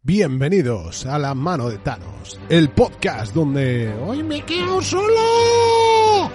Bienvenidos a La Mano de Thanos, el podcast donde hoy me quedo solo.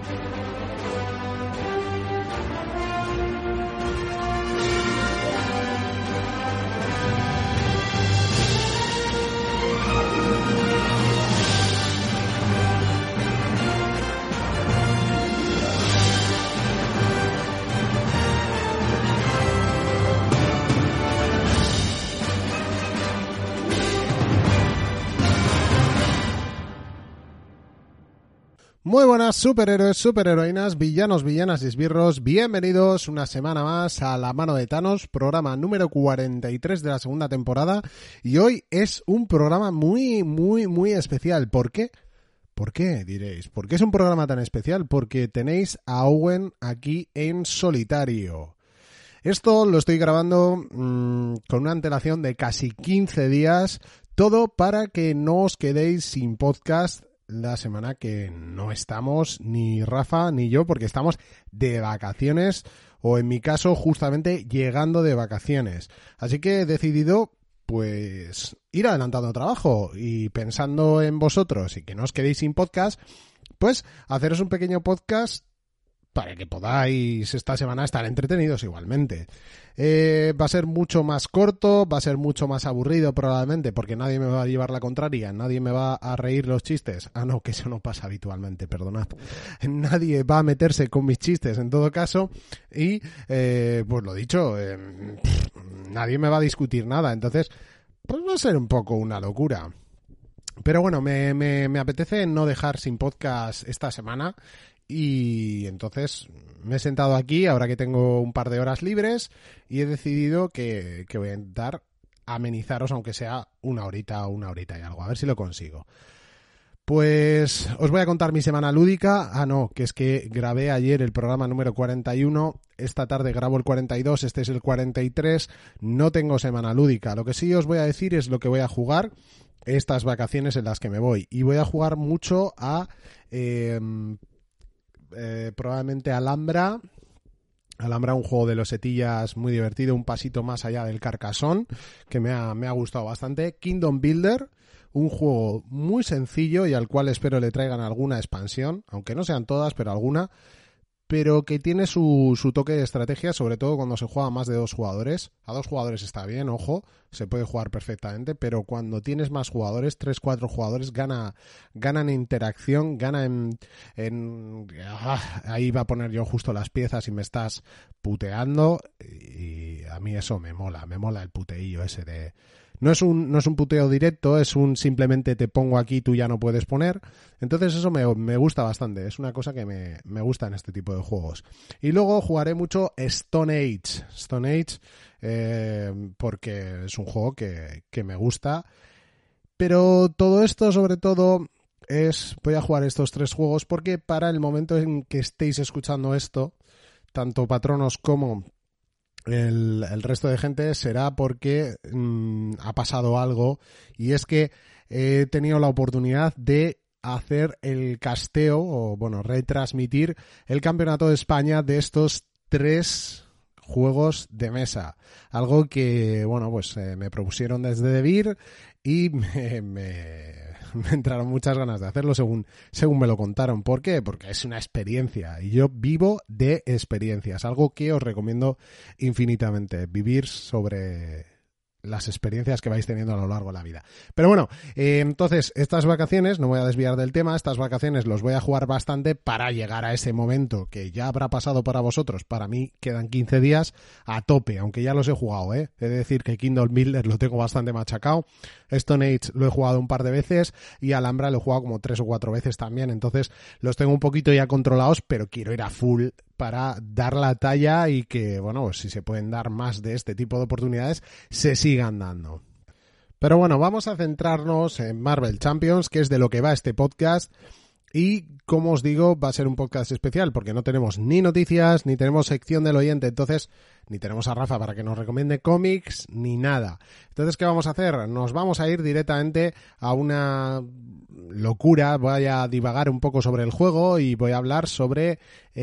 Muy buenas superhéroes, superheroínas, villanos, villanas y esbirros, bienvenidos una semana más a La Mano de Thanos, programa número 43 de la segunda temporada, y hoy es un programa muy especial. ¿Por qué? ¿Por qué? Diréis. ¿Por qué es un programa tan especial? Porque tenéis a Owen aquí en solitario. Esto lo estoy grabando con una antelación de casi 15 días, todo para que no os quedéis sin podcast la semana que no estamos ni Rafa ni yo, porque estamos de vacaciones, o en mi caso justamente llegando de vacaciones. Así que he decidido pues ir adelantando trabajo y pensando en vosotros y que no os quedéis sin podcast, pues haceros un pequeño podcast para que podáis esta semana estar entretenidos igualmente. Va a ser mucho más corto, va a ser mucho más aburrido probablemente, porque nadie me va a llevar la contraria, nadie me va a reír los chistes. Ah, no, que eso no pasa habitualmente, perdonad. Nadie va a meterse con mis chistes en todo caso y, pues lo dicho, nadie me va a discutir nada, entonces pues va a ser un poco una locura. Pero bueno, me apetece no dejar sin podcast esta semana. Y entonces me he sentado aquí, ahora que tengo un par de horas libres, y he decidido que voy a intentar amenizaros, aunque sea una horita y algo, a ver si lo consigo. Pues os voy a contar mi semana lúdica. Ah, no, que es que grabé ayer el programa número 41, esta tarde grabo el 42, este es el 43, no tengo semana lúdica. Lo que sí os voy a decir es lo que voy a jugar estas vacaciones en las que me voy. Y voy a jugar mucho a... probablemente Alhambra, un juego de losetillas muy divertido, un pasito más allá del Carcassonne, que me ha gustado bastante. Kingdom Builder, un juego muy sencillo y al cual espero le traigan alguna expansión, aunque no sean todas, pero alguna, pero que tiene su toque de estrategia, sobre todo cuando se juega a más de 2 jugadores. A 2 jugadores está bien, ojo, se puede jugar perfectamente, pero cuando tienes más jugadores, 3, 4 jugadores, gana en interacción, gana ahí va a poner yo justo las piezas y me estás puteando, y a mí eso me mola el puteillo ese de... No es un puteo directo, es un simplemente te pongo aquí, tú ya no puedes poner. Entonces eso me gusta bastante, es una cosa que me gusta en este tipo de juegos. Y luego jugaré mucho Stone Age, porque es un juego que me gusta. Pero todo esto sobre todo voy a jugar estos 3 juegos porque para el momento en que estéis escuchando esto, tanto patronos como... El resto de gente será porque ha pasado algo, y es que he tenido la oportunidad de hacer el casteo, o bueno, retransmitir el campeonato de España de estos 3 juegos de mesa, algo que bueno, pues me propusieron desde Devir y me entraron muchas ganas de hacerlo según me lo contaron. ¿Por qué? Porque es una experiencia y yo vivo de experiencias, algo que os recomiendo infinitamente, vivir sobre las experiencias que vais teniendo a lo largo de la vida. Pero bueno, entonces estas vacaciones, no voy a desviar del tema, estas vacaciones los voy a jugar bastante para llegar a ese momento que ya habrá pasado para vosotros. Para mí quedan 15 días a tope, aunque ya los he jugado, He de decir que Kingdom Builder lo tengo bastante machacado, Stone Age lo he jugado un par de veces y Alhambra lo he jugado como 3 o 4 veces también, entonces los tengo un poquito ya controlados, pero quiero ir a full para dar la talla y que, bueno, si se pueden dar más de este tipo de oportunidades, se sigan dando. Pero bueno, vamos a centrarnos en Marvel Champions, que es de lo que va este podcast. Y, como os digo, va a ser un podcast especial porque no tenemos ni noticias, ni tenemos sección del oyente, entonces ni tenemos a Rafa para que nos recomiende cómics, ni nada. Entonces, ¿qué vamos a hacer? Nos vamos a ir directamente a una locura. Voy a divagar un poco sobre el juego y voy a hablar sobre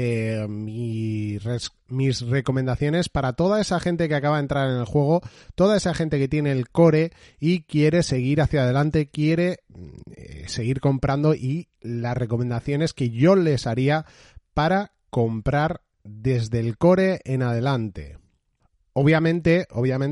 mis recomendaciones para toda esa gente que acaba de entrar en el juego, toda esa gente que tiene el core y quiere seguir hacia adelante, quiere seguir comprando, y las recomendaciones que yo les haría para comprar desde el core en adelante. Obviamente,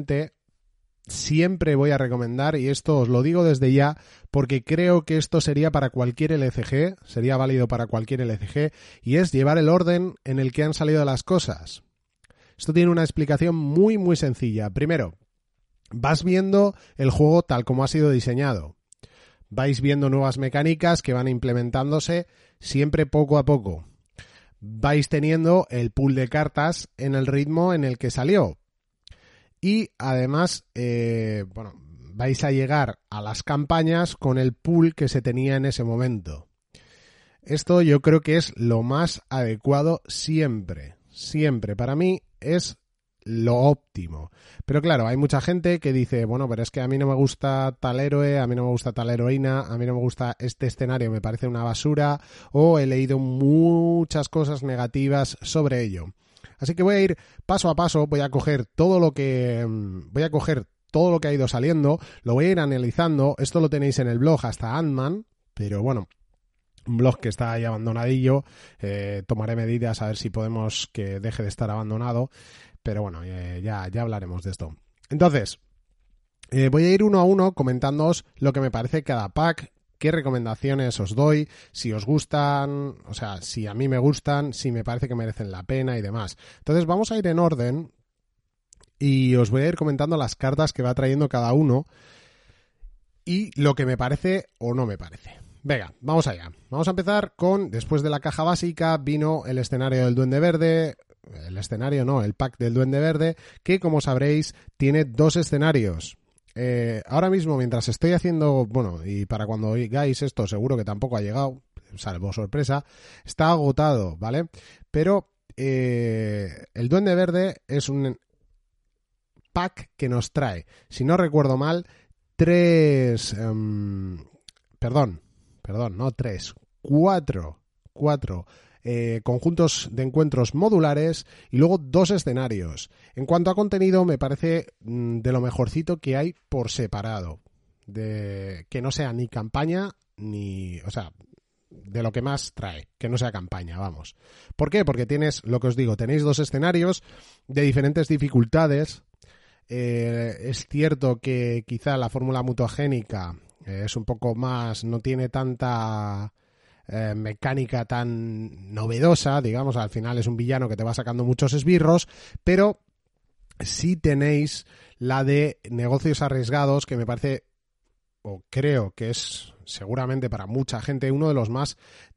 siempre voy a recomendar, y esto os lo digo desde ya, porque creo que esto sería para cualquier LCG, sería válido para cualquier LCG, y es llevar el orden en el que han salido las cosas. Esto tiene una explicación muy, muy sencilla. Primero, vas viendo el juego tal como ha sido diseñado. Vais viendo nuevas mecánicas que van implementándose siempre poco a poco. Vais teniendo el pool de cartas en el ritmo en el que salió. Y además, vais a llegar a las campañas con el pool que se tenía en ese momento. Esto yo creo que es lo más adecuado siempre. Siempre. Para mí es lo óptimo. Pero claro, hay mucha gente que dice, bueno, pero es que a mí no me gusta tal héroe, a mí no me gusta tal heroína, a mí no me gusta este escenario, me parece una basura, o he leído muchas cosas negativas sobre ello. Así que voy a ir paso a paso, voy a coger todo lo que ha ido saliendo, lo voy a ir analizando. Esto lo tenéis en el blog hasta Ant-Man, pero bueno, un blog que está ahí abandonadillo. Tomaré medidas a ver si podemos que deje de estar abandonado. Pero bueno, ya hablaremos de esto. Entonces, voy a ir uno a uno comentándoos lo que me parece cada pack, qué recomendaciones os doy, si os gustan, o sea, si a mí me gustan, si me parece que merecen la pena y demás. Entonces vamos a ir en orden y os voy a ir comentando las cartas que va trayendo cada uno y lo que me parece o no me parece. Venga, vamos allá. Vamos a empezar con, después de la caja básica, vino el escenario del Duende Verde. El pack del Duende Verde, que como sabréis tiene 2 escenarios. Ahora mismo, mientras estoy haciendo, y para cuando oigáis esto seguro que tampoco ha llegado, salvo sorpresa, está agotado, ¿vale? Pero el Duende Verde es un pack que nos trae, si no recuerdo mal, 4 conjuntos de encuentros modulares y luego 2 escenarios. En cuanto a contenido, me parece de lo mejorcito que hay por separado, de que no sea ni campaña ni, o sea, de lo que más trae, que no sea campaña, vamos. ¿Por qué? Porque tenéis 2 escenarios de diferentes dificultades. Es cierto que quizá la fórmula mutagénica es un poco más, no tiene tanta mecánica tan novedosa, digamos, al final es un villano que te va sacando muchos esbirros, pero sí tenéis la de negocios arriesgados, que me parece, o creo que es seguramente para mucha gente uno de los más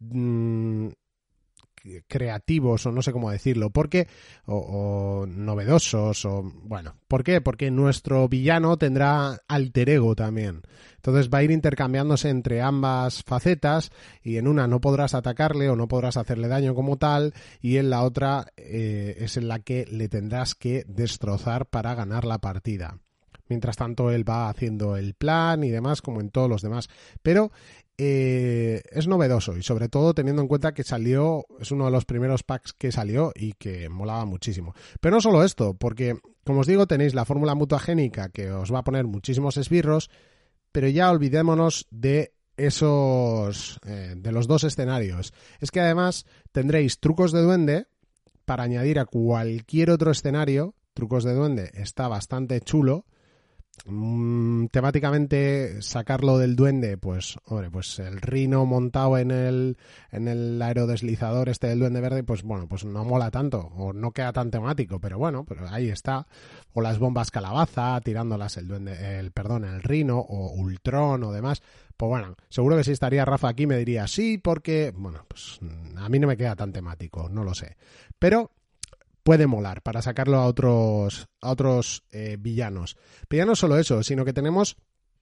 creativos, o no sé cómo decirlo, porque o novedosos, o bueno, ¿por qué? Porque nuestro villano tendrá alter ego también, entonces va a ir intercambiándose entre ambas facetas, y en una no podrás atacarle o no podrás hacerle daño como tal, y en la otra es en la que le tendrás que destrozar para ganar la partida. Mientras tanto él va haciendo el plan y demás, como en todos los demás, pero es novedoso, y sobre todo teniendo en cuenta que es uno de los primeros packs que salió y que molaba muchísimo. Pero no solo esto, porque como os digo, tenéis la fórmula mutagénica que os va a poner muchísimos esbirros, pero ya olvidémonos de esos de los 2 escenarios. Es que además tendréis trucos de duende para añadir a cualquier otro escenario. Trucos de duende está bastante chulo. Temáticamente, sacarlo del duende, pues el rino montado en el aerodeslizador este del Duende Verde, pues no mola tanto, o no queda tan temático, pero ahí está. O las bombas calabaza tirándolas el rino, o Ultron o demás. Pues seguro que si estaría Rafa aquí me diría sí, porque a mí no me queda tan temático, no lo sé, pero puede molar para sacarlo a otros villanos. Pero ya no solo eso, sino que tenemos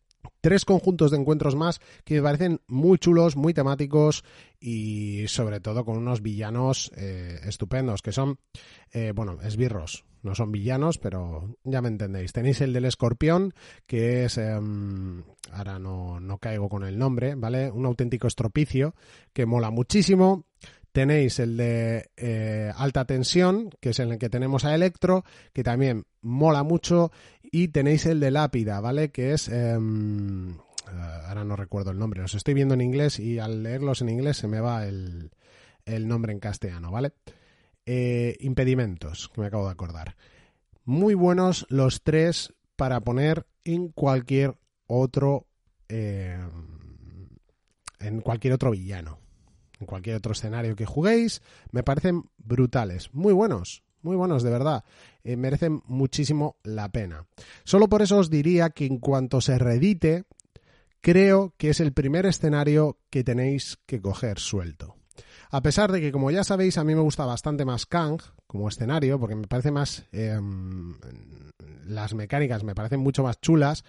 3 conjuntos de encuentros más que me parecen muy chulos, muy temáticos y sobre todo con unos villanos estupendos, que son, esbirros. No son villanos, pero ya me entendéis. Tenéis el del escorpión, que es, ahora no caigo con el nombre, ¿vale? Un auténtico estropicio, que mola muchísimo. Tenéis el de alta tensión, que es en el que tenemos a Electro, que también mola mucho. Y tenéis el de lápida, ¿vale? Que es... ahora no recuerdo el nombre. Los estoy viendo en inglés y al leerlos en inglés se me va el nombre en castellano, ¿vale? Impedimentos, que me acabo de acordar. Muy buenos los 3 para poner en cualquier otro villano, en cualquier otro escenario que juguéis. Me parecen brutales, muy buenos de verdad. Merecen muchísimo la pena. Solo por eso os diría que en cuanto se reedite, creo que es el primer escenario que tenéis que coger suelto. A pesar de que, como ya sabéis, a mí me gusta bastante más Kang como escenario, porque me parece más... las mecánicas me parecen mucho más chulas.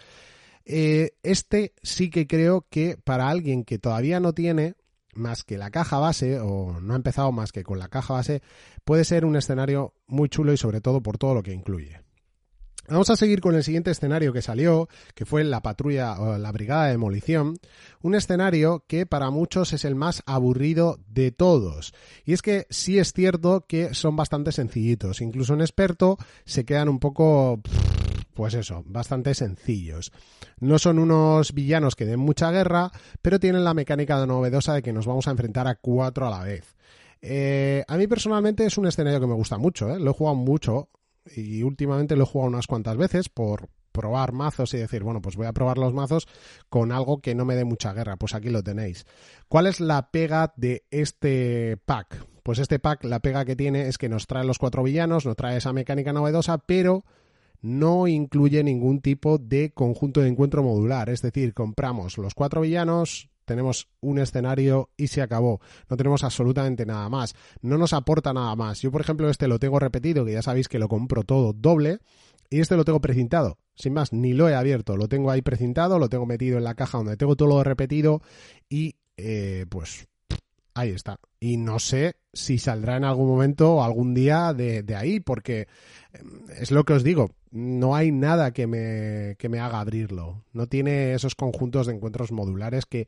Este sí que creo que para alguien que todavía no tiene más que la caja base, o no ha empezado más que con la caja base, puede ser un escenario muy chulo y sobre todo por todo lo que incluye. Vamos a seguir con el siguiente escenario que salió, que fue la patrulla o la brigada de demolición, un escenario que para muchos es el más aburrido de todos. Y es que sí es cierto que son bastante sencillitos, incluso un experto se quedan un poco, pues eso, bastante sencillos. No son unos villanos que den mucha guerra, pero tienen la mecánica novedosa de que nos vamos a enfrentar a 4 a la vez. A mí personalmente es un escenario que me gusta mucho, lo he jugado mucho. Y últimamente lo he jugado unas cuantas veces por probar mazos y decir, bueno, pues voy a probar los mazos con algo que no me dé mucha guerra. Pues aquí lo tenéis. ¿Cuál es la pega de este pack? Pues este pack, la pega que tiene es que nos trae los 4 villanos, nos trae esa mecánica novedosa, pero no incluye ningún tipo de conjunto de encuentro modular. Es decir, compramos los 4 villanos, tenemos un escenario y se acabó. No tenemos absolutamente nada más. No nos aporta nada más. Yo, por ejemplo, este lo tengo repetido, que ya sabéis que lo compro todo doble, y este lo tengo precintado. Sin más, ni lo he abierto. Lo tengo ahí precintado, lo tengo metido en la caja donde tengo todo lo repetido y pues ahí está. Y no sé si saldrá en algún momento o algún día de ahí, porque es lo que os digo. No hay nada que me haga abrirlo. No tiene esos conjuntos de encuentros modulares que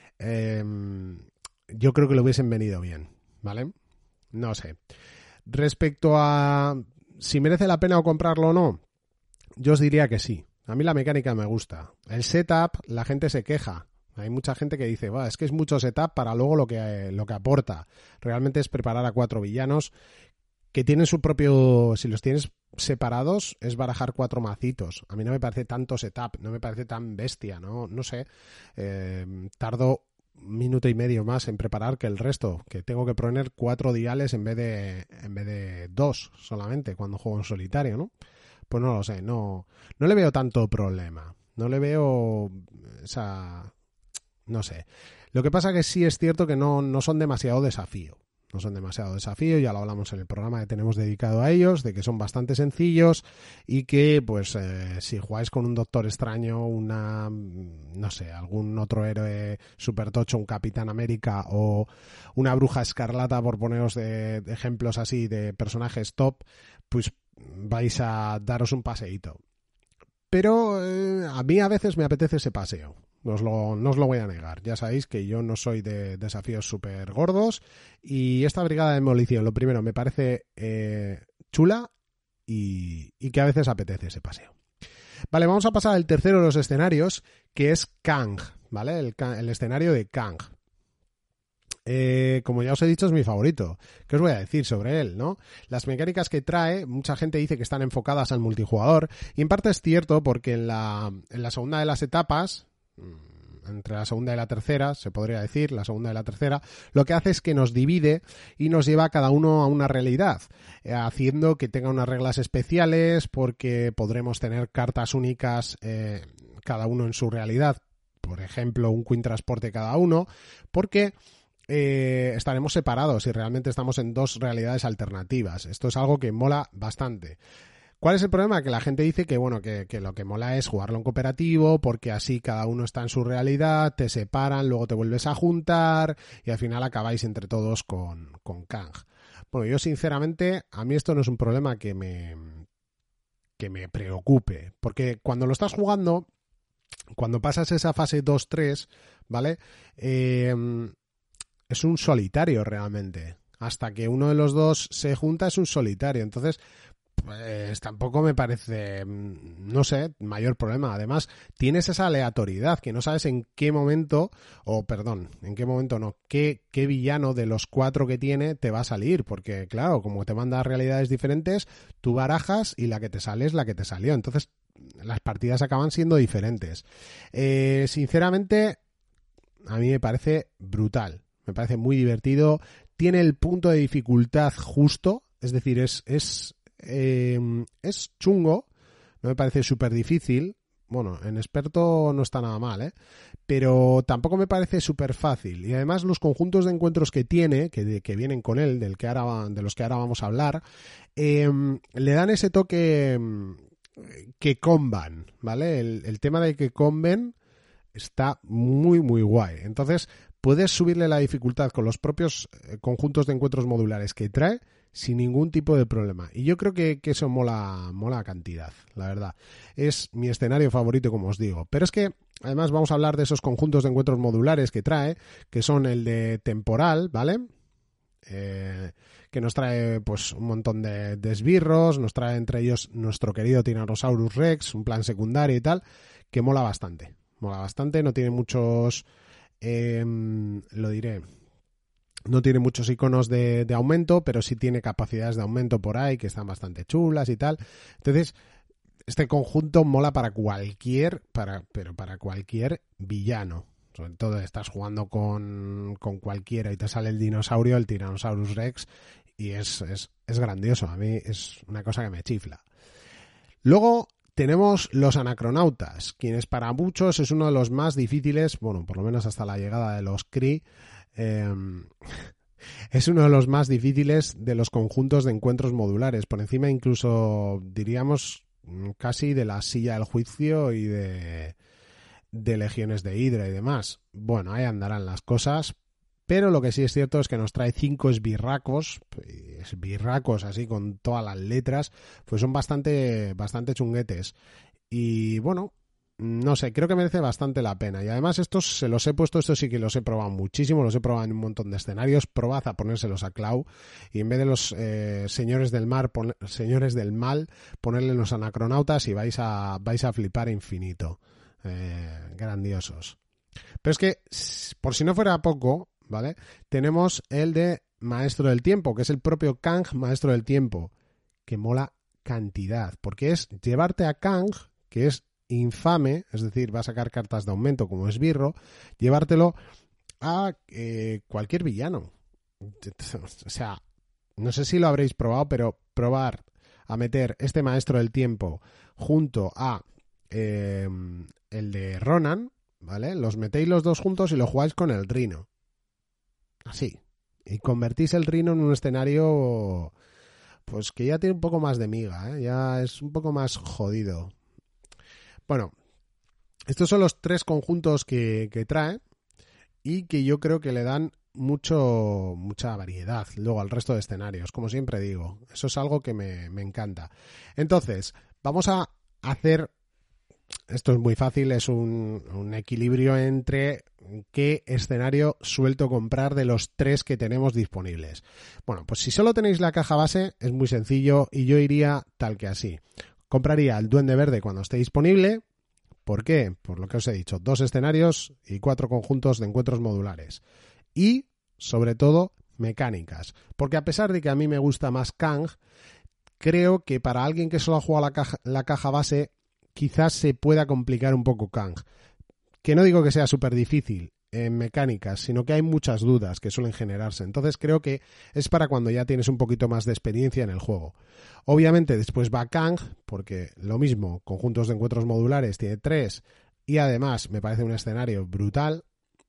yo creo que le hubiesen venido bien, ¿vale? No sé. Respecto a si merece la pena o comprarlo o no, yo os diría que sí. A mí la mecánica me gusta. El setup, la gente se queja. Hay mucha gente que dice, es que es mucho setup para luego lo que aporta. Realmente es preparar a 4 villanos que tienen su propio... Si los tienes separados, es barajar 4 macitos. A mí no me parece tanto setup, no me parece tan bestia, no sé. Tardo 1 minuto y medio más en preparar que el resto, que tengo que poner 4 diales en vez de 2 solamente cuando juego en solitario, ¿no? Pues no lo sé, no le veo tanto problema. No le veo esa... No sé. Lo que pasa que sí es cierto que no son demasiado desafío. No son demasiado desafío, ya lo hablamos en el programa que tenemos dedicado a ellos, de que son bastante sencillos y que, pues, si jugáis con un Doctor Extraño, no sé, algún otro héroe super tocho, un Capitán América o una Bruja Escarlata, por poneros de ejemplos así de personajes top, pues vais a daros un paseíto. Pero a mí a veces me apetece ese paseo. No os lo voy a negar. Ya sabéis que yo no soy de desafíos súper gordos. Y esta brigada de demolición, lo primero, me parece chula y que a veces apetece ese paseo. Vale, vamos a pasar al tercero de los escenarios, que es Kang, ¿vale? El escenario de Kang. Como ya os he dicho, es mi favorito. ¿Qué os voy a decir sobre él, no? Las mecánicas que trae, mucha gente dice que están enfocadas al multijugador, y en parte es cierto porque en la segunda de las etapas, entre la segunda y la tercera, se podría decir, la segunda y la tercera, lo que hace es que nos divide y nos lleva a cada uno a una realidad, haciendo que tenga unas reglas especiales, porque podremos tener cartas únicas, cada uno en su realidad, por ejemplo, un Queen Transporte cada uno, porque estaremos separados y realmente estamos en 2 realidades alternativas. Esto es algo que mola bastante. ¿Cuál es el problema? Que la gente dice que, bueno, que lo que mola es jugarlo en cooperativo, porque así cada uno está en su realidad, te separan, luego te vuelves a juntar y al final acabáis entre todos con Kang. Bueno, yo sinceramente, a mí esto no es un problema que me preocupe, porque cuando lo estás jugando, cuando pasas esa fase 2-3, ¿vale? Es un solitario realmente. Hasta que uno de los dos se junta es un solitario. Entonces, pues tampoco me parece, no sé, mayor problema. Además, tienes esa aleatoriedad que no sabes en qué momento, en qué momento no, qué villano de los 4 que tiene te va a salir. Porque, claro, como te manda realidades diferentes, tú barajas y la que te sale es la que te salió. Entonces, las partidas acaban siendo diferentes. Sinceramente, a mí me parece brutal. Me parece muy divertido. Tiene el punto de dificultad justo. Es decir, es chungo. No me parece súper difícil. Bueno, en experto no está nada mal, ¿eh? Pero tampoco me parece súper fácil. Y además los conjuntos de encuentros que tiene, que vienen con él, de los que ahora vamos a hablar, le dan ese toque que comban, ¿vale? El tema de que comben está muy, muy guay. Entonces, puedes subirle la dificultad con los propios conjuntos de encuentros modulares que trae sin ningún tipo de problema. Y yo creo que eso mola a cantidad, la verdad. Es mi escenario favorito, como os digo. Pero es que, además, vamos a hablar de esos conjuntos de encuentros modulares que trae, que son el de temporal, ¿vale? Que nos trae pues un montón de esbirros, nos trae entre ellos nuestro querido Tyrannosaurus Rex, un plan secundario y tal, que mola bastante. Mola bastante, no tiene muchos, lo diré, no tiene muchos iconos de aumento, pero sí tiene capacidades de aumento por ahí que están bastante chulas y tal. Entonces, este conjunto mola para cualquier villano. Sobre todo estás jugando con cualquiera y te sale el dinosaurio, el Tyrannosaurus Rex, y es grandioso. A mí es una cosa que me chifla. Luego tenemos los anacronautas, quienes para muchos es uno de los más difíciles, bueno, por lo menos hasta la llegada de los Kree, es uno de los más difíciles de los conjuntos de encuentros modulares, por encima incluso, diríamos, casi de la silla del juicio y de legiones de Hydra y demás. Bueno, ahí andarán las cosas, pero lo que sí es cierto es que nos trae 5 esbirracos así con todas las letras, pues son bastante chunguetes. Y bueno, no sé, creo que merece bastante la pena. Y además estos sí que los he probado muchísimo, los he probado en un montón de escenarios. Probad a ponérselos a Clau y en vez de los señores del mal, ponerle los anacronautas y vais a flipar infinito. Grandiosos. Pero es que, por si no fuera poco, ¿vale? Tenemos el de Maestro del Tiempo, que es el propio Kang Maestro del Tiempo, que mola cantidad, porque es llevarte a Kang, que es infame, es decir, va a sacar cartas de aumento como esbirro, llevártelo a cualquier villano. O sea, no sé si lo habréis probado, pero probar a meter este Maestro del Tiempo junto a el de Ronan, ¿vale? Los metéis los dos juntos y lo jugáis con el Rhino. Así. Y convertís el Rhino en un escenario pues que ya tiene un poco más de miga, ¿eh? Ya es un poco más jodido. Bueno, estos son los 3 conjuntos que trae y que yo creo que le dan mucha variedad luego al resto de escenarios, como siempre digo. Eso es algo que me encanta. Entonces, vamos a hacer... Esto es muy fácil, es un equilibrio entre qué escenario suelto comprar de los 3 que tenemos disponibles. Bueno, pues si solo tenéis la caja base, es muy sencillo y yo iría tal que así. Compraría el Duende Verde cuando esté disponible. ¿Por qué? Por lo que os he dicho, 2 escenarios y 4 conjuntos de encuentros modulares. Y, sobre todo, mecánicas. Porque a pesar de que a mí me gusta más Kang, creo que para alguien que solo ha jugado la caja base, quizás se pueda complicar un poco Kang. Que no digo que sea súper difícil en mecánicas, sino que hay muchas dudas que suelen generarse. Entonces creo que es para cuando ya tienes un poquito más de experiencia en el juego. Obviamente después va Kang, porque lo mismo, conjuntos de encuentros modulares tiene 3 y además me parece un escenario brutal.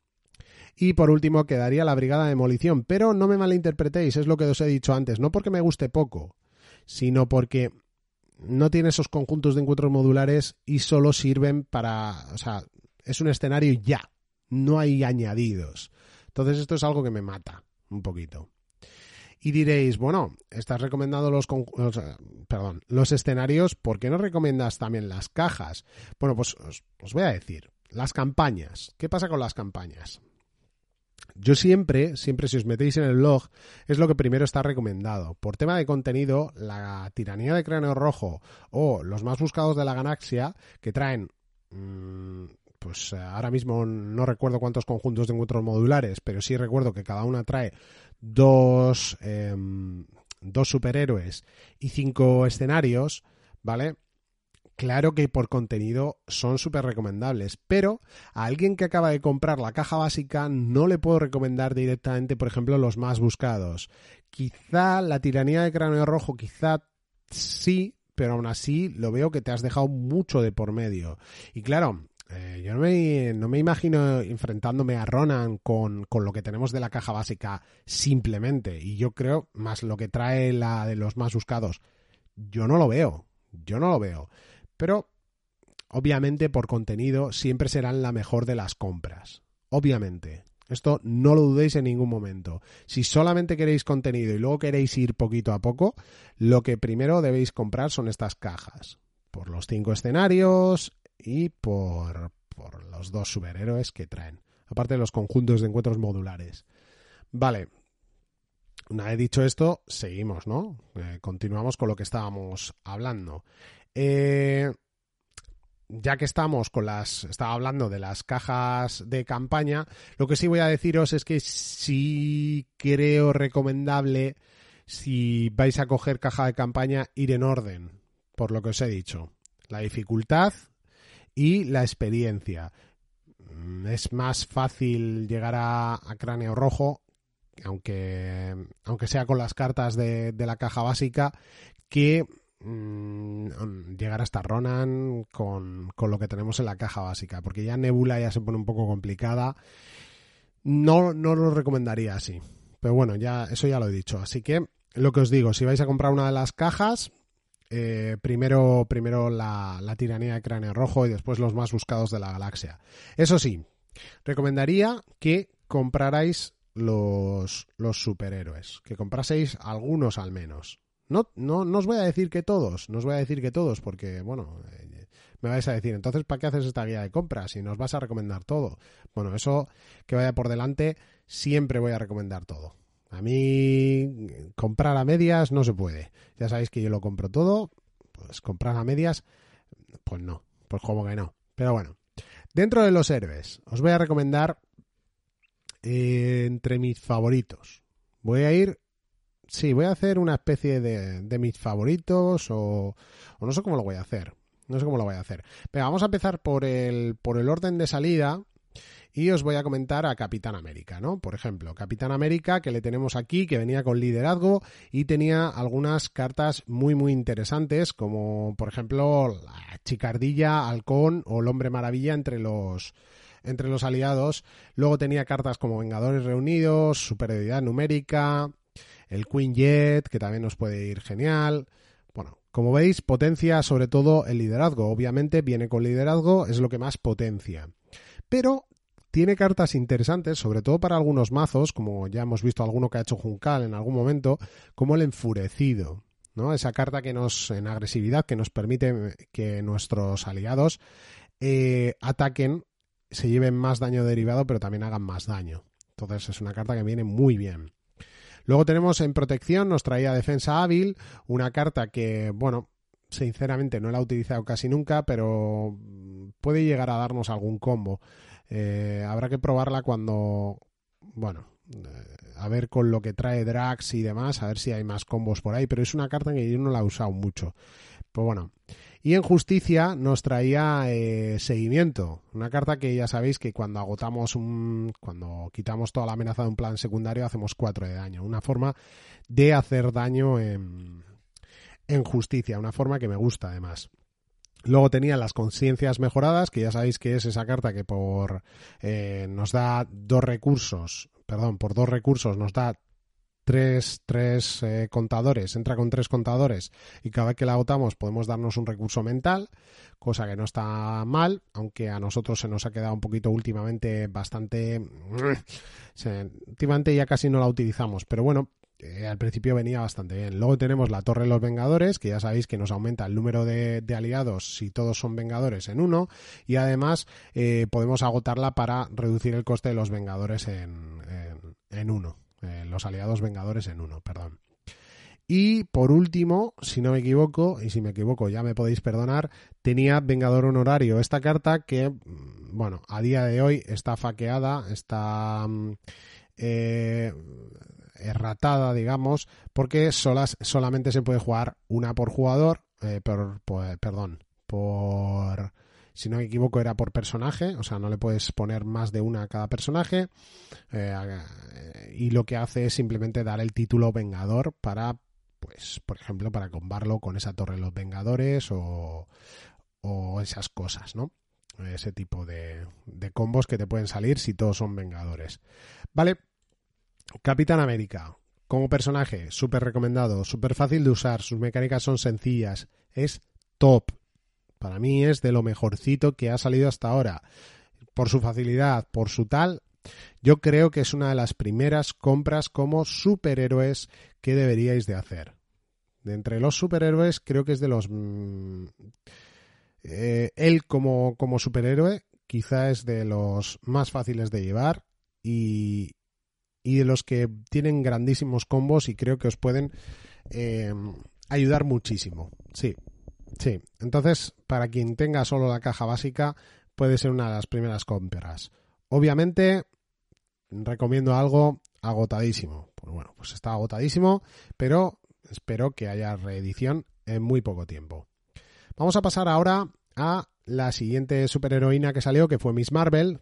Y por último quedaría la Brigada de Demolición, pero no me malinterpretéis, es lo que os he dicho antes, no porque me guste poco, sino porque no tiene esos conjuntos de encuentros modulares y solo sirven para... O sea, es un escenario ya, no hay añadidos. Entonces esto es algo que me mata un poquito. Y diréis, bueno, estás recomendando los escenarios, ¿por qué no recomiendas también las cajas? Bueno, pues os voy a decir, las campañas. ¿Qué pasa con las campañas? Yo siempre si os metéis en el blog, es lo que primero está recomendado. Por tema de contenido, la tiranía de Cráneo Rojo o los más buscados de la galaxia, que traen... pues ahora mismo no recuerdo cuántos conjuntos de encuentros modulares, pero sí recuerdo que cada una trae dos superhéroes y 5 escenarios, ¿vale? Claro que por contenido son súper recomendables, pero a alguien que acaba de comprar la caja básica no le puedo recomendar directamente, por ejemplo, los más buscados. Quizá la tiranía de Cráneo Rojo, quizá sí, pero aún así lo veo que te has dejado mucho de por medio. Y claro... yo no me imagino enfrentándome a Ronan con lo que tenemos de la caja básica simplemente. Y yo creo, más lo que trae la de los más buscados, yo no lo veo. Pero, obviamente, por contenido, siempre serán la mejor de las compras. Obviamente. Esto no lo dudéis en ningún momento. Si solamente queréis contenido y luego queréis ir poquito a poco, lo que primero debéis comprar son estas cajas. Por los 5 escenarios... y por los 2 superhéroes que traen, aparte de los conjuntos de encuentros modulares. Vale, una vez dicho esto, seguimos, ¿no? Continuamos con lo que estábamos hablando. Ya que estaba hablando de las cajas de campaña, lo que sí voy a deciros es que sí creo recomendable, si vais a coger caja de campaña, ir en orden, por lo que os he dicho. La dificultad y la experiencia. Es más fácil llegar a Cráneo Rojo, aunque sea con las cartas de la caja básica, que llegar hasta Ronan con lo que tenemos en la caja básica, porque ya Nebula ya se pone un poco complicada. No lo recomendaría así. Pero bueno, eso ya lo he dicho. Así que lo que os digo, si vais a comprar una de las cajas... primero la tiranía de Cráneo Rojo y después los más buscados de la galaxia. Eso sí, recomendaría que comprarais los superhéroes, que compraseis algunos al menos. No os voy a decir que todos, porque, bueno, me vais a decir, entonces, ¿para qué haces esta guía de compras si nos vas a recomendar todo? Bueno, eso que vaya por delante, siempre voy a recomendar todo. A mí comprar a medias no se puede. Ya sabéis que yo lo compro todo. Pues comprar a medias, pues no. Pues como que no. Pero bueno. Dentro de los héroes, os voy a recomendar entre mis favoritos. Voy a hacer una especie de mis favoritos o no sé cómo lo voy a hacer. Pero vamos a empezar por el orden de salida. Y os voy a comentar a Capitán América, ¿no? Por ejemplo, Capitán América, que le tenemos aquí, que venía con liderazgo y tenía algunas cartas muy, muy interesantes, como, por ejemplo, la Chicardilla, Halcón o el Hombre Maravilla entre los aliados. Luego tenía cartas como Vengadores Reunidos, Superioridad Numérica, el Queen Jet, que también nos puede ir genial. Bueno, como veis, potencia sobre todo el liderazgo. Obviamente viene con liderazgo, es lo que más potencia. Pero tiene cartas interesantes, sobre todo para algunos mazos, como ya hemos visto alguno que ha hecho Juncal en algún momento, como el Enfurecido, ¿no? Esa carta en agresividad que nos permite que nuestros aliados ataquen, se lleven más daño derivado, pero también hagan más daño. Entonces es una carta que viene muy bien. Luego tenemos en protección, nos traía defensa hábil, una carta que, bueno, sinceramente no la he utilizado casi nunca, pero puede llegar a darnos algún combo. Habrá que probarla cuando, bueno, a ver con lo que trae Drax y demás, a ver si hay más combos por ahí, pero es una carta que yo no la he usado mucho. Pues bueno. Y en Justicia nos traía Seguimiento, una carta que ya sabéis que cuando cuando quitamos toda la amenaza de un plan secundario hacemos 4 de daño, una forma de hacer daño en Justicia, una forma que me gusta además. Luego tenía las Conciencias Mejoradas, que ya sabéis que es esa carta que nos da 2 recursos, por 2 recursos nos da tres contadores, entra con 3 contadores y cada vez que la agotamos podemos darnos un recurso mental, cosa que no está mal, aunque a nosotros se nos ha quedado un poquito últimamente bastante... Últimamente ya casi no la utilizamos, pero bueno, al principio venía bastante bien. Luego tenemos la Torre de los Vengadores, que ya sabéis que nos aumenta el número de aliados si todos son Vengadores en 1, y además podemos agotarla para reducir el coste de los Vengadores en 1. Los aliados Vengadores en 1, perdón. Y por último, si no me equivoco, y si me equivoco ya me podéis perdonar, tenía Vengador Honorario. Esta carta que, bueno, a día de hoy está faqueada, está erratada, digamos, porque solamente se puede jugar una por jugador, si no me equivoco era por personaje, o sea, no le puedes poner más de una a cada personaje, y lo que hace es simplemente dar el título Vengador para, pues, por ejemplo, para combarlo con esa Torre de los Vengadores o esas cosas, ¿no? Ese tipo de combos que te pueden salir si todos son Vengadores. Vale, Capitán América. Como personaje, súper recomendado, súper fácil de usar, sus mecánicas son sencillas, es top. Para mí es de lo mejorcito que ha salido hasta ahora. Por su facilidad, por su tal, yo creo que es una de las primeras compras como superhéroes que deberíais de hacer. De entre los superhéroes, creo que es de los... él como superhéroe quizá es de los más fáciles de llevar y de los que tienen grandísimos combos y creo que os pueden ayudar muchísimo. Sí. Entonces, para quien tenga solo la caja básica, puede ser una de las primeras compras. Obviamente, recomiendo algo agotadísimo. Pues bueno, pues está agotadísimo, pero espero que haya reedición en muy poco tiempo. Vamos a pasar ahora a la siguiente superheroína que salió, que fue Miss Marvel.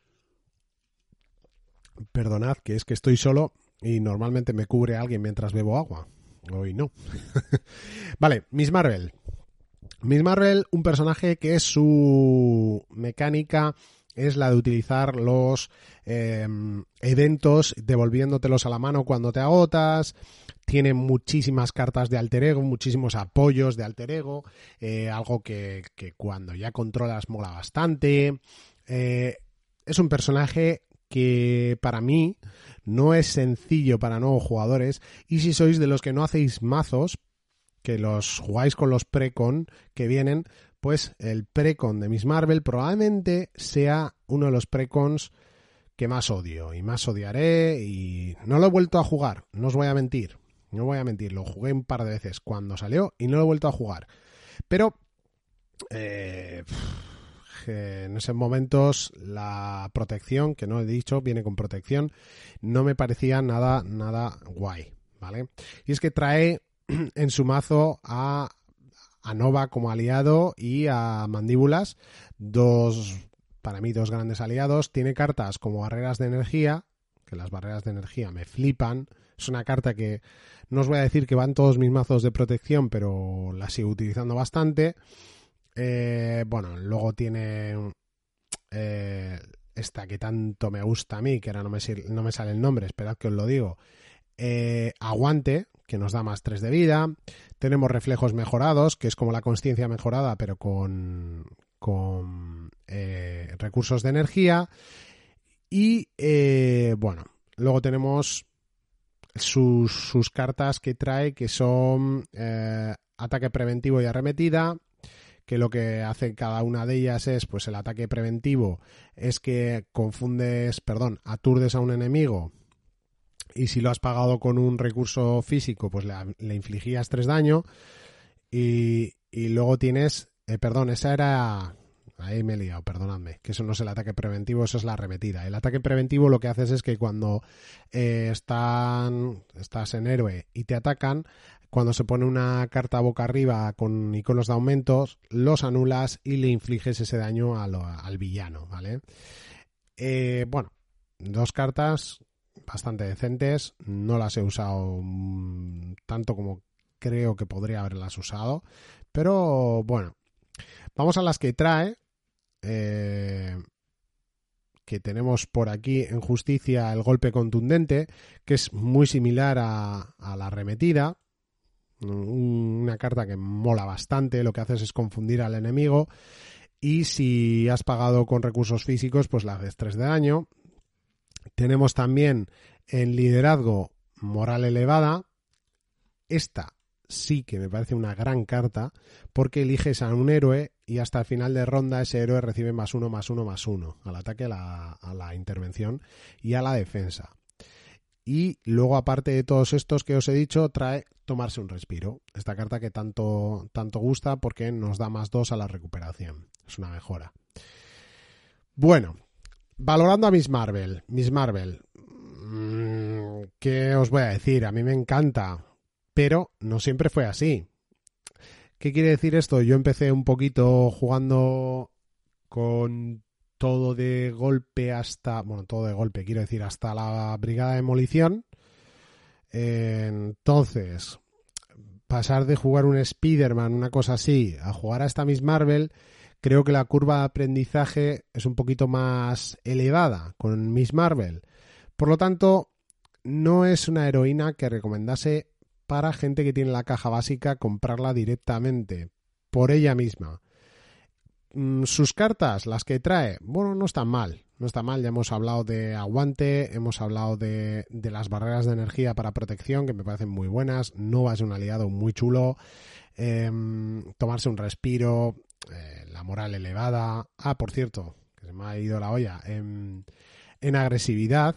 Perdonad, que es que estoy solo y normalmente me cubre alguien mientras bebo agua. Hoy no. Vale, Miss Marvel. Miss Marvel, un personaje que su mecánica es la de utilizar los eventos devolviéndotelos a la mano cuando te agotas. Tiene muchísimas cartas de alter ego, muchísimos apoyos de alter ego, algo que cuando ya controlas mola bastante. Es un personaje que para mí no es sencillo para nuevos jugadores, y si sois de los que no hacéis mazos, que los jugáis con los precon que vienen, pues el precon de Miss Marvel probablemente sea uno de los precons que más odio y más odiaré, y no lo he vuelto a jugar, no os voy a mentir, lo jugué un par de veces cuando salió y no lo he vuelto a jugar, pero en esos momentos la protección, que no he dicho, viene con protección, no me parecía nada guay, ¿vale? Y es que trae en su mazo a Nova como aliado y a Mandíbulas, para mí dos grandes aliados. Tiene cartas como barreras de energía, que las barreras de energía me flipan. Es una carta que no os voy a decir que va en todos mis mazos de protección, pero la sigo utilizando bastante. Bueno, luego tiene esta que tanto me gusta a mí, que ahora no me sale el nombre, esperad que os lo digo. Aguante, que nos da más 3 de vida. Tenemos reflejos mejorados, que es como la consciencia mejorada, pero con recursos de energía. Y bueno, luego tenemos sus cartas que trae, que son ataque preventivo y arremetida, que lo que hace cada una de ellas es, pues el ataque preventivo es que aturdes a un enemigo, y si lo has pagado con un recurso físico, pues le infligías 3 daño. Y luego tienes... esa era... Ahí me he liado, perdonadme. Que eso no es el ataque preventivo, eso es la arremetida. El ataque preventivo lo que haces es que cuando estás en héroe y te atacan, cuando se pone una carta boca arriba con iconos de aumentos, los anulas y le infliges ese daño al villano, ¿vale? Bueno, 2 cartas bastante decentes, no las he usado tanto como creo que podría haberlas usado, pero bueno, vamos a las que trae, que que tenemos por aquí en Justicia el golpe contundente, que es muy similar a la arremetida. Una carta que mola bastante, lo que haces es confundir al enemigo y si has pagado con recursos físicos pues le haces 3 de daño. Tenemos también en liderazgo moral elevada. Esta sí que me parece una gran carta porque eliges a un héroe y hasta el final de ronda ese héroe recibe +1/+1/+1 al ataque, a la intervención y a la defensa. Y luego, aparte de todos estos que os he dicho, trae tomarse un respiro. Esta carta que tanto gusta porque nos da +2 a la recuperación. Es una mejora. Bueno, valorando a Miss Marvel. ¿Qué os voy a decir? A mí me encanta, pero no siempre fue así. ¿Qué quiere decir esto? Yo empecé un poquito jugando con todo de golpe hasta la Brigada de Demolición. Entonces, pasar de jugar un Spider-Man, una cosa así, a jugar a esta Miss Marvel, creo que la curva de aprendizaje es un poquito más elevada con Miss Marvel. Por lo tanto, no es una heroína que recomendase para gente que tiene la caja básica comprarla directamente por ella misma. Sus cartas, las que trae, bueno, no están mal, ya hemos hablado de aguante, hemos hablado de las barreras de energía para protección, que me parecen muy buenas. Nova es un aliado muy chulo, tomarse un respiro, la moral elevada. Por cierto, que se me ha ido la olla, en agresividad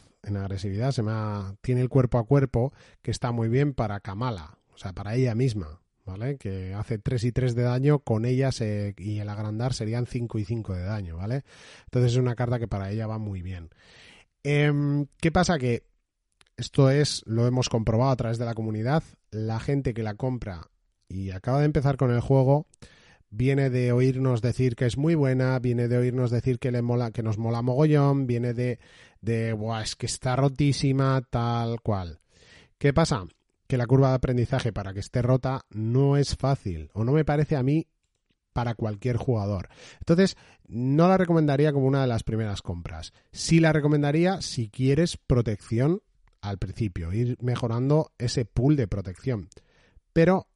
tiene el cuerpo a cuerpo, que está muy bien para Kamala, o sea, para ella misma, ¿vale? Que hace 3 y 3 de daño, con ella y el agrandar serían 5 y 5 de daño, ¿vale? Entonces es una carta que para ella va muy bien. ¿Qué pasa? Que esto lo hemos comprobado a través de la comunidad. La gente que la compra y acaba de empezar con el juego viene de oírnos decir que es muy buena, viene de oírnos decir que nos mola mogollón, viene de Buah, es que está rotísima, tal cual. ¿Qué pasa? Que la curva de aprendizaje para que esté rota no es fácil, o no me parece a mí para cualquier jugador. Entonces, no la recomendaría como una de las primeras compras. Sí la recomendaría si quieres protección al principio, ir mejorando ese pool de protección. Pero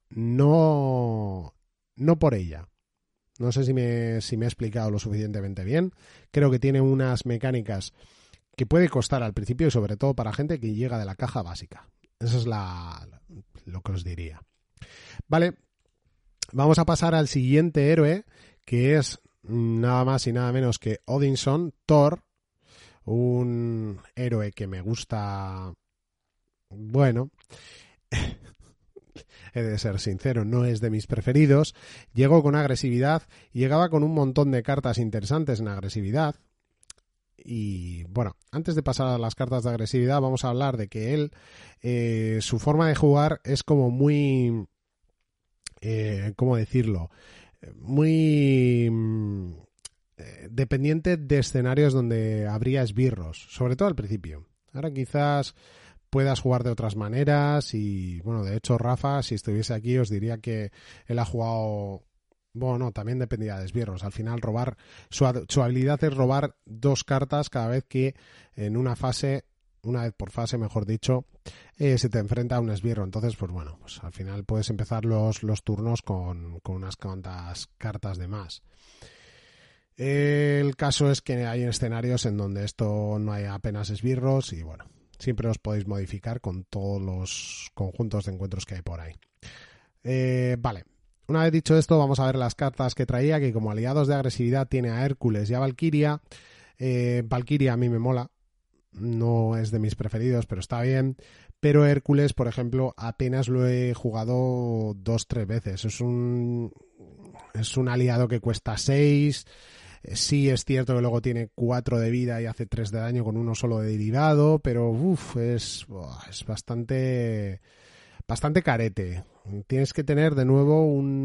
no por ella. No sé si me he explicado lo suficientemente bien. Creo que tiene unas mecánicas que puede costar al principio y sobre todo para gente que llega de la caja básica. Eso es lo que os diría. Vale, vamos a pasar al siguiente héroe, que es nada más y nada menos que Odinson, Thor, un héroe que me gusta. Bueno, he de ser sincero, no es de mis preferidos. Llegó con agresividad y llegaba con un montón de cartas interesantes en agresividad. Y bueno, antes de pasar a las cartas de agresividad, vamos a hablar de que él, su forma de jugar es como muy, ¿cómo decirlo? Muy dependiente de escenarios donde habría esbirros, sobre todo al principio. Ahora quizás puedas jugar de otras maneras y, bueno, de hecho Rafa, si estuviese aquí, os diría que él ha jugado. Bueno, también dependía de esbirros. Al final su habilidad es robar 2 cartas cada vez que en una vez por fase, mejor dicho, se te enfrenta a un esbirro. Entonces, pues bueno, pues al final puedes empezar los turnos con unas cuantas cartas de más. El caso es que hay escenarios en donde esto no hay apenas esbirros y bueno, siempre los podéis modificar con todos los conjuntos de encuentros que hay por ahí. Vale. Una vez dicho esto, vamos a ver las cartas que traía, que como aliados de agresividad tiene a Hércules y a Valkyria. Valkyria a mí me mola, no es de mis preferidos, pero está bien. Pero Hércules, por ejemplo, apenas lo he jugado 2-3 veces. Es un aliado que cuesta 6. Sí es cierto que luego tiene 4 de vida y hace 3 de daño con uno solo de derivado, pero es bastante carete. Tienes que tener de nuevo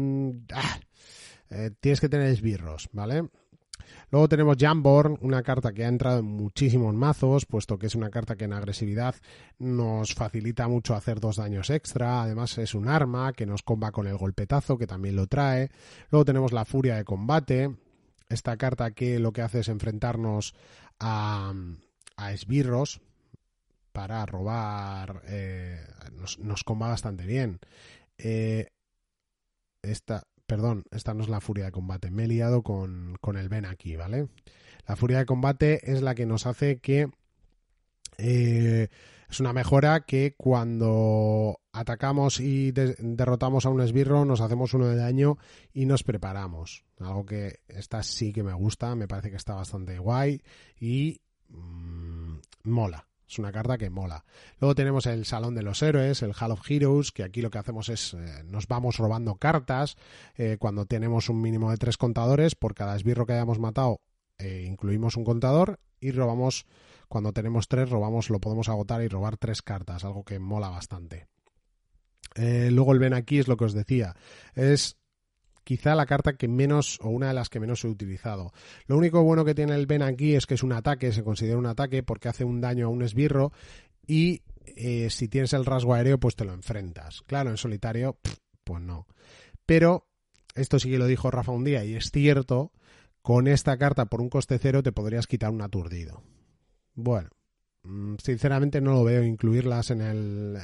tienes que tener esbirros, ¿vale? Luego tenemos Jamborn, una carta que ha entrado en muchísimos mazos, puesto que es una carta que en agresividad nos facilita mucho hacer 2 daños extra. Además es un arma que nos comba con el golpetazo, que también lo trae. Luego tenemos la furia de combate, esta carta que lo que hace es enfrentarnos a esbirros para robar. Nos comba bastante bien. Esta no es la furia de combate. Me he liado con el Ben aquí, ¿vale? La furia de combate es la que nos hace que... es una mejora que cuando atacamos y derrotamos a un esbirro nos hacemos 1 de daño y nos preparamos. Algo que esta sí que me gusta, me parece que está bastante guay y mola. Es una carta que mola. Luego tenemos el Salón de los Héroes, el Hall of Heroes, que aquí lo que hacemos es nos vamos robando cartas. Cuando tenemos un mínimo de 3 contadores, por cada esbirro que hayamos matado incluimos un contador y robamos, cuando tenemos 3, lo podemos agotar y robar 3 cartas, algo que mola bastante. Luego el ven aquí es lo que os decía, es quizá la carta que menos, o una de las que menos he utilizado. Lo único bueno que tiene el ven aquí es que es un ataque, se considera un ataque porque hace un daño a un esbirro y si tienes el rasgo aéreo pues te lo enfrentas. Claro, en solitario pues no. Pero esto sí que lo dijo Rafa un día y es cierto. Con esta carta por un coste 0 te podrías quitar un aturdido. Bueno, sinceramente no lo veo incluirlas en el...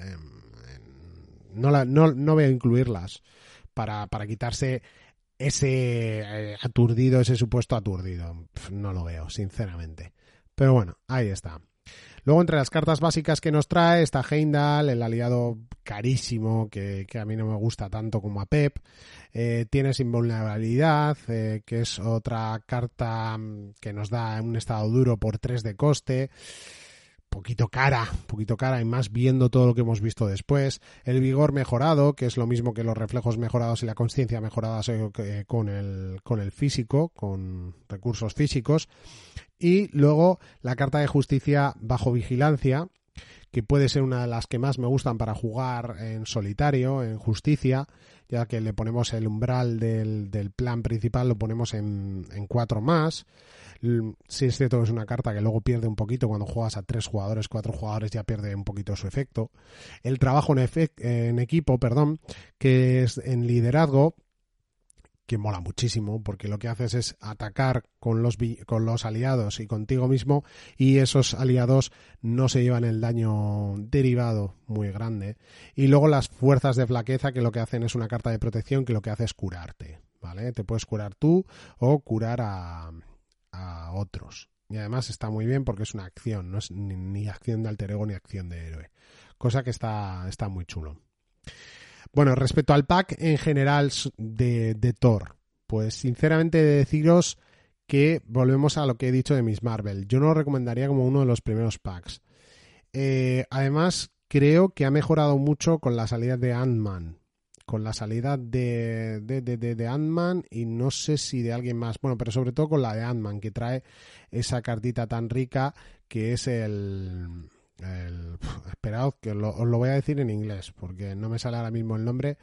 No veo incluirlas para quitarse ese aturdido, ese supuesto aturdido. No lo veo, sinceramente. Pero bueno, ahí está. Luego, entre las cartas básicas que nos trae está Heimdall, el aliado carísimo que a mí no me gusta tanto como a Pep. Tienes Invulnerabilidad, que es otra carta que nos da un estado duro por 3 de coste. Poquito cara y más viendo todo lo que hemos visto después. El vigor mejorado, que es lo mismo que los reflejos mejorados y la consciencia mejorada con el físico, con recursos físicos. Y luego la carta de justicia bajo vigilancia, que puede ser una de las que más me gustan para jugar en solitario, en justicia, ya que le ponemos el umbral del plan principal, lo ponemos en 4 más. Sí es cierto que es una carta que luego pierde un poquito cuando juegas a 3 jugadores, 4 jugadores ya pierde un poquito su efecto. El trabajo en equipo, que es en liderazgo, que mola muchísimo porque lo que haces es atacar con los aliados y contigo mismo y esos aliados no se llevan el daño derivado muy grande. Y luego las fuerzas de flaqueza, que lo que hacen es una carta de protección que lo que hace es curarte, ¿vale? Te puedes curar tú o curar a otros. Y además está muy bien porque es una acción, no es ni acción de alter ego ni acción de héroe. Cosa que está muy chulo. Bueno, respecto al pack en general de Thor, pues sinceramente he de deciros que volvemos a lo que he dicho de Miss Marvel. Yo no lo recomendaría como uno de los primeros packs. Además, creo que ha mejorado mucho con la salida de Ant-Man. Con la salida de Ant-Man y no sé si de alguien más. Bueno, pero sobre todo con la de Ant-Man, que trae esa cartita tan rica que es esperad que os lo voy a decir en inglés porque no me sale ahora mismo el nombre.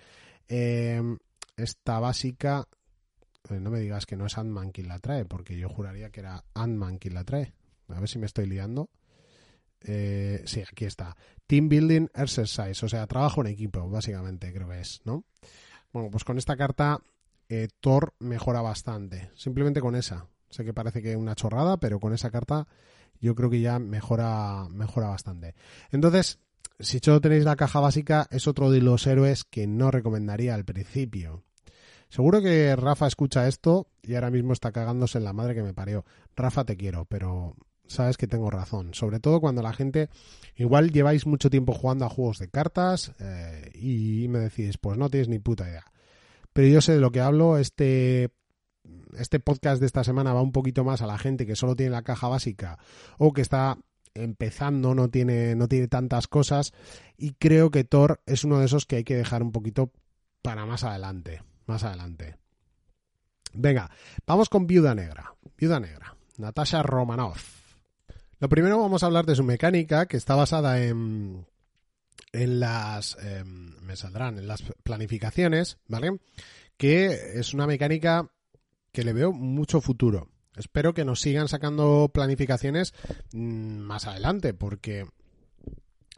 Esta básica, no me digas que no es Ant-Man quien la trae, porque yo juraría que era Ant-Man quien la trae. A ver si me estoy liando. Sí, aquí está. Team Building Exercise, o sea, trabajo en equipo, básicamente creo que es, ¿no? Bueno, pues con esta carta Thor mejora bastante, simplemente con esa. Sé que parece que es una chorrada, pero con esa carta yo creo que ya mejora bastante. Entonces, si solo tenéis la caja básica, es otro de los héroes que no recomendaría al principio. Seguro que Rafa escucha esto y ahora mismo está cagándose en la madre que me parió. Rafa, te quiero, pero sabes que tengo razón. Sobre todo cuando la gente... Igual lleváis mucho tiempo jugando a juegos de cartas y me decís, pues no tienes ni puta idea. Pero yo sé de lo que hablo. Este podcast de esta semana va un poquito más a la gente que solo tiene la caja básica o que está empezando, no tiene tantas cosas, y creo que Thor es uno de esos que hay que dejar un poquito para más adelante. Venga, vamos con Viuda Negra, Natasha Romanoff. Lo primero vamos a hablar de su mecánica, que está basada en las me saldrán en las planificaciones, ¿vale? Que es una mecánica que le veo mucho futuro. Espero que nos sigan sacando planificaciones más adelante, porque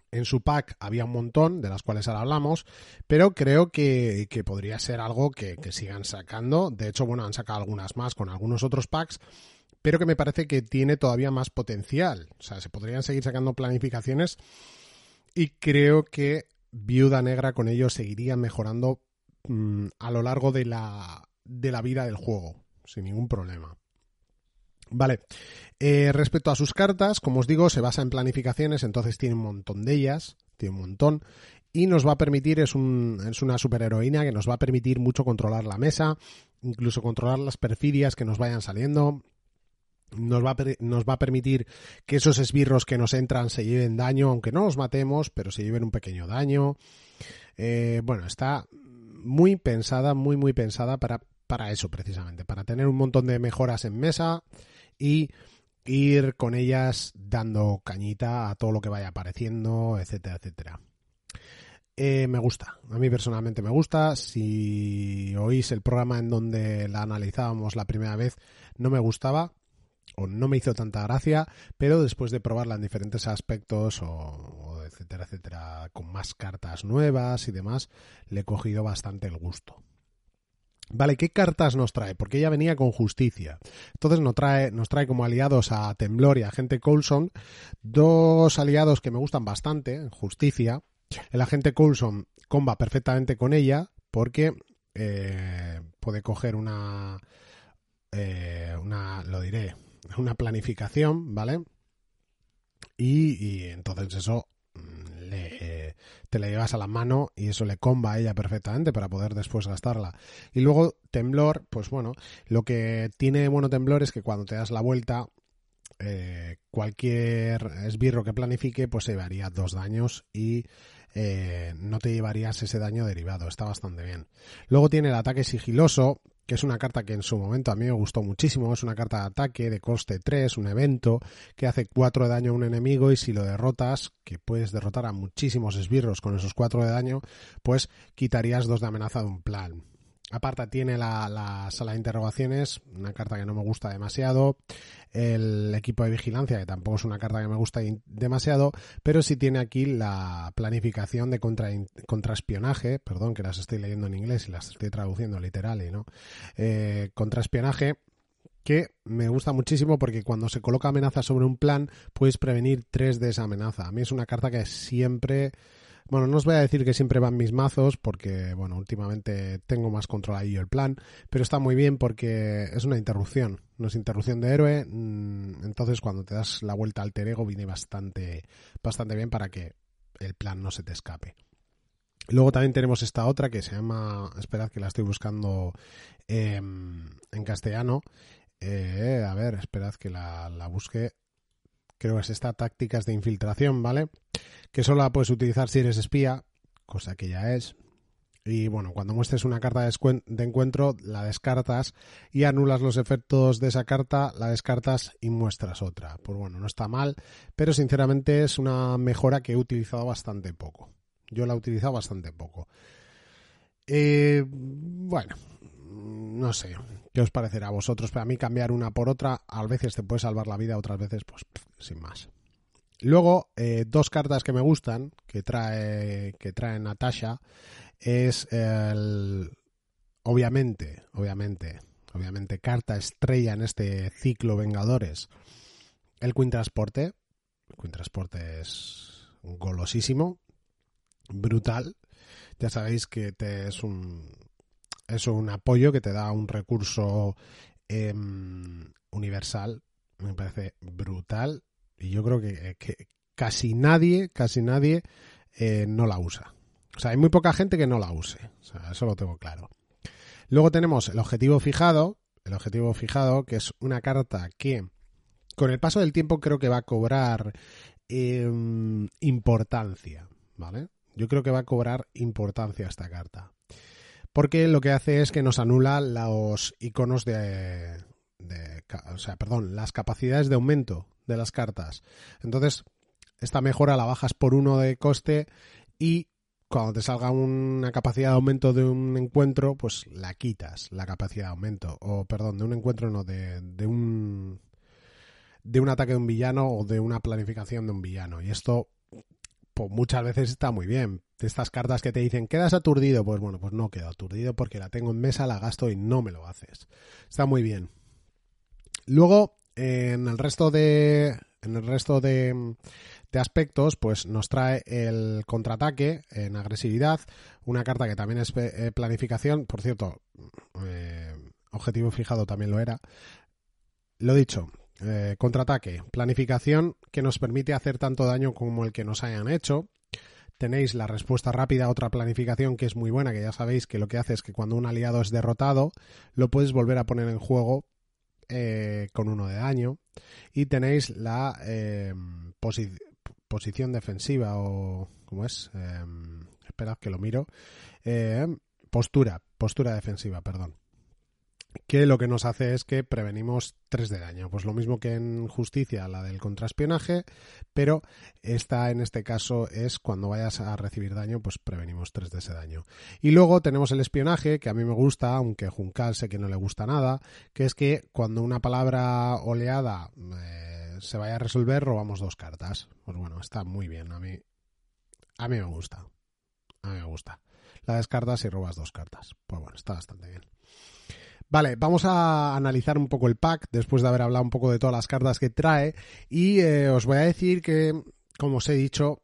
En su pack había un montón, de las cuales ahora hablamos, pero creo que podría ser algo que sigan sacando. De hecho, bueno, han sacado algunas más con algunos otros packs, pero que me parece que tiene todavía más potencial. O sea, se podrían seguir sacando planificaciones y creo que Viuda Negra con ello seguiría mejorando a lo largo de la vida del juego, sin ningún problema. Vale, respecto a sus cartas, como os digo, se basa en planificaciones, entonces tiene un montón de ellas, tiene un montón, y nos va a permitir, es una superheroína que nos va a permitir mucho controlar la mesa, incluso controlar las perfidias que nos vayan saliendo. Nos va a permitir que esos esbirros que nos entran se lleven daño, aunque no los matemos, pero se lleven un pequeño daño. Bueno, está muy pensada, muy pensada para eso precisamente, para tener un montón de mejoras en mesa y ir con ellas dando cañita a todo lo que vaya apareciendo, etcétera, etcétera. Me gusta, a mí personalmente me gusta. Si oís el programa en donde la analizábamos la primera vez, no me gustaba o no me hizo tanta gracia, pero después de probarla en diferentes aspectos o etcétera, etcétera, con más cartas nuevas y demás, le he cogido bastante el gusto. Vale, ¿qué cartas nos trae? Porque ella venía con Justicia. Entonces nos trae como aliados a Temblor y a Agente Coulson, dos aliados que me gustan bastante, Justicia. El Agente Coulson comba perfectamente con ella porque puede coger una planificación, ¿vale? Y entonces eso te la llevas a la mano y eso le comba a ella perfectamente para poder después gastarla. Y luego Temblor, pues bueno, lo que tiene bueno Temblor es que cuando te das la vuelta, cualquier esbirro que planifique pues se llevaría 2 daños y no te llevarías ese daño derivado. Está bastante bien. Luego tiene el ataque sigiloso, que es una carta que en su momento a mí me gustó muchísimo. Es una carta de ataque de coste 3, un evento que hace 4 de daño a un enemigo y si lo derrotas, que puedes derrotar a muchísimos esbirros con esos 4 de daño, pues quitarías 2 de amenaza de un plan. Aparte tiene la sala de interrogaciones, una carta que no me gusta demasiado. El equipo de vigilancia, que tampoco es una carta que me gusta demasiado, pero sí tiene aquí la planificación de contraespionaje, perdón, que las estoy leyendo en inglés y las estoy traduciendo literal, ¿no? Contraespionaje, que me gusta muchísimo porque cuando se coloca amenaza sobre un plan, puedes prevenir 3 de esa amenaza. A mí es una carta que siempre... Bueno, no os voy a decir que siempre van mis mazos porque, bueno, últimamente tengo más controladillo el plan, pero está muy bien porque es una interrupción, no es interrupción de héroe, entonces cuando te das la vuelta al alter ego viene bastante bien para que el plan no se te escape. Luego también tenemos esta otra que se llama, esperad que la estoy buscando en castellano, a ver, esperad que la busque. Creo que es esta, tácticas de infiltración, ¿vale? Que solo la puedes utilizar si eres espía, cosa que ya es. Y bueno, cuando muestres una carta de encuentro, la descartas y anulas los efectos de esa carta, la descartas y muestras otra. Pues bueno, no está mal, pero sinceramente es una mejora que he utilizado bastante poco. Yo la he utilizado bastante poco. Bueno, no sé qué os parecerá a vosotros, pero a mí cambiar una por otra a veces te puede salvar la vida, otras veces pues sin más. Luego, 2 cartas que me gustan que trae Natasha es obviamente carta estrella en este ciclo Vengadores, el Queen Transporte. El Queen Transporte es golosísimo, brutal. Ya sabéis que es un apoyo que te da un recurso universal. Me parece brutal y yo creo que casi nadie no la usa. O sea, hay muy poca gente que no la use. O sea, eso lo tengo claro. Luego tenemos el objetivo fijado, que es una carta que con el paso del tiempo creo que va a cobrar importancia, ¿vale? Yo creo que va a cobrar importancia esta carta. Porque lo que hace es que nos anula los iconos las capacidades de aumento de las cartas. Entonces, esta mejora la bajas por 1 de coste y cuando te salga una capacidad de aumento de un encuentro, pues la quitas, la capacidad de aumento. O, perdón, de un encuentro no, de un ataque de un villano o de una planificación de un villano. Y esto pues muchas veces está muy bien. De estas cartas que te dicen, ¿quedas aturdido? Pues bueno, pues no quedo aturdido porque la tengo en mesa, la gasto y no me lo haces. Está muy bien. Luego, en el resto de aspectos, pues nos trae el contraataque en agresividad, una carta que también es planificación. Por cierto, objetivo fijado también lo era. Lo dicho, contraataque, planificación que nos permite hacer tanto daño como el que nos hayan hecho. Tenéis la respuesta rápida, otra planificación que es muy buena, que ya sabéis que lo que hace es que cuando un aliado es derrotado, lo puedes volver a poner en juego con 1 de daño. Y tenéis la posición defensiva, o ¿cómo es? Esperad que lo miro. Postura defensiva, perdón. Que lo que nos hace es que prevenimos 3 de daño. Pues lo mismo que en justicia, la del contraespionaje, pero esta en este caso es cuando vayas a recibir daño, pues prevenimos 3 de ese daño. Y luego tenemos el espionaje, que a mí me gusta, aunque a Juncal sé que no le gusta nada, que es que cuando una palabra oleada se vaya a resolver, robamos 2 cartas. Pues bueno, está muy bien. A mí me gusta. La descartas y robas 2 cartas. Pues bueno, está bastante bien. Vale, vamos a analizar un poco el pack después de haber hablado un poco de todas las cartas que trae y os voy a decir que, como os he dicho,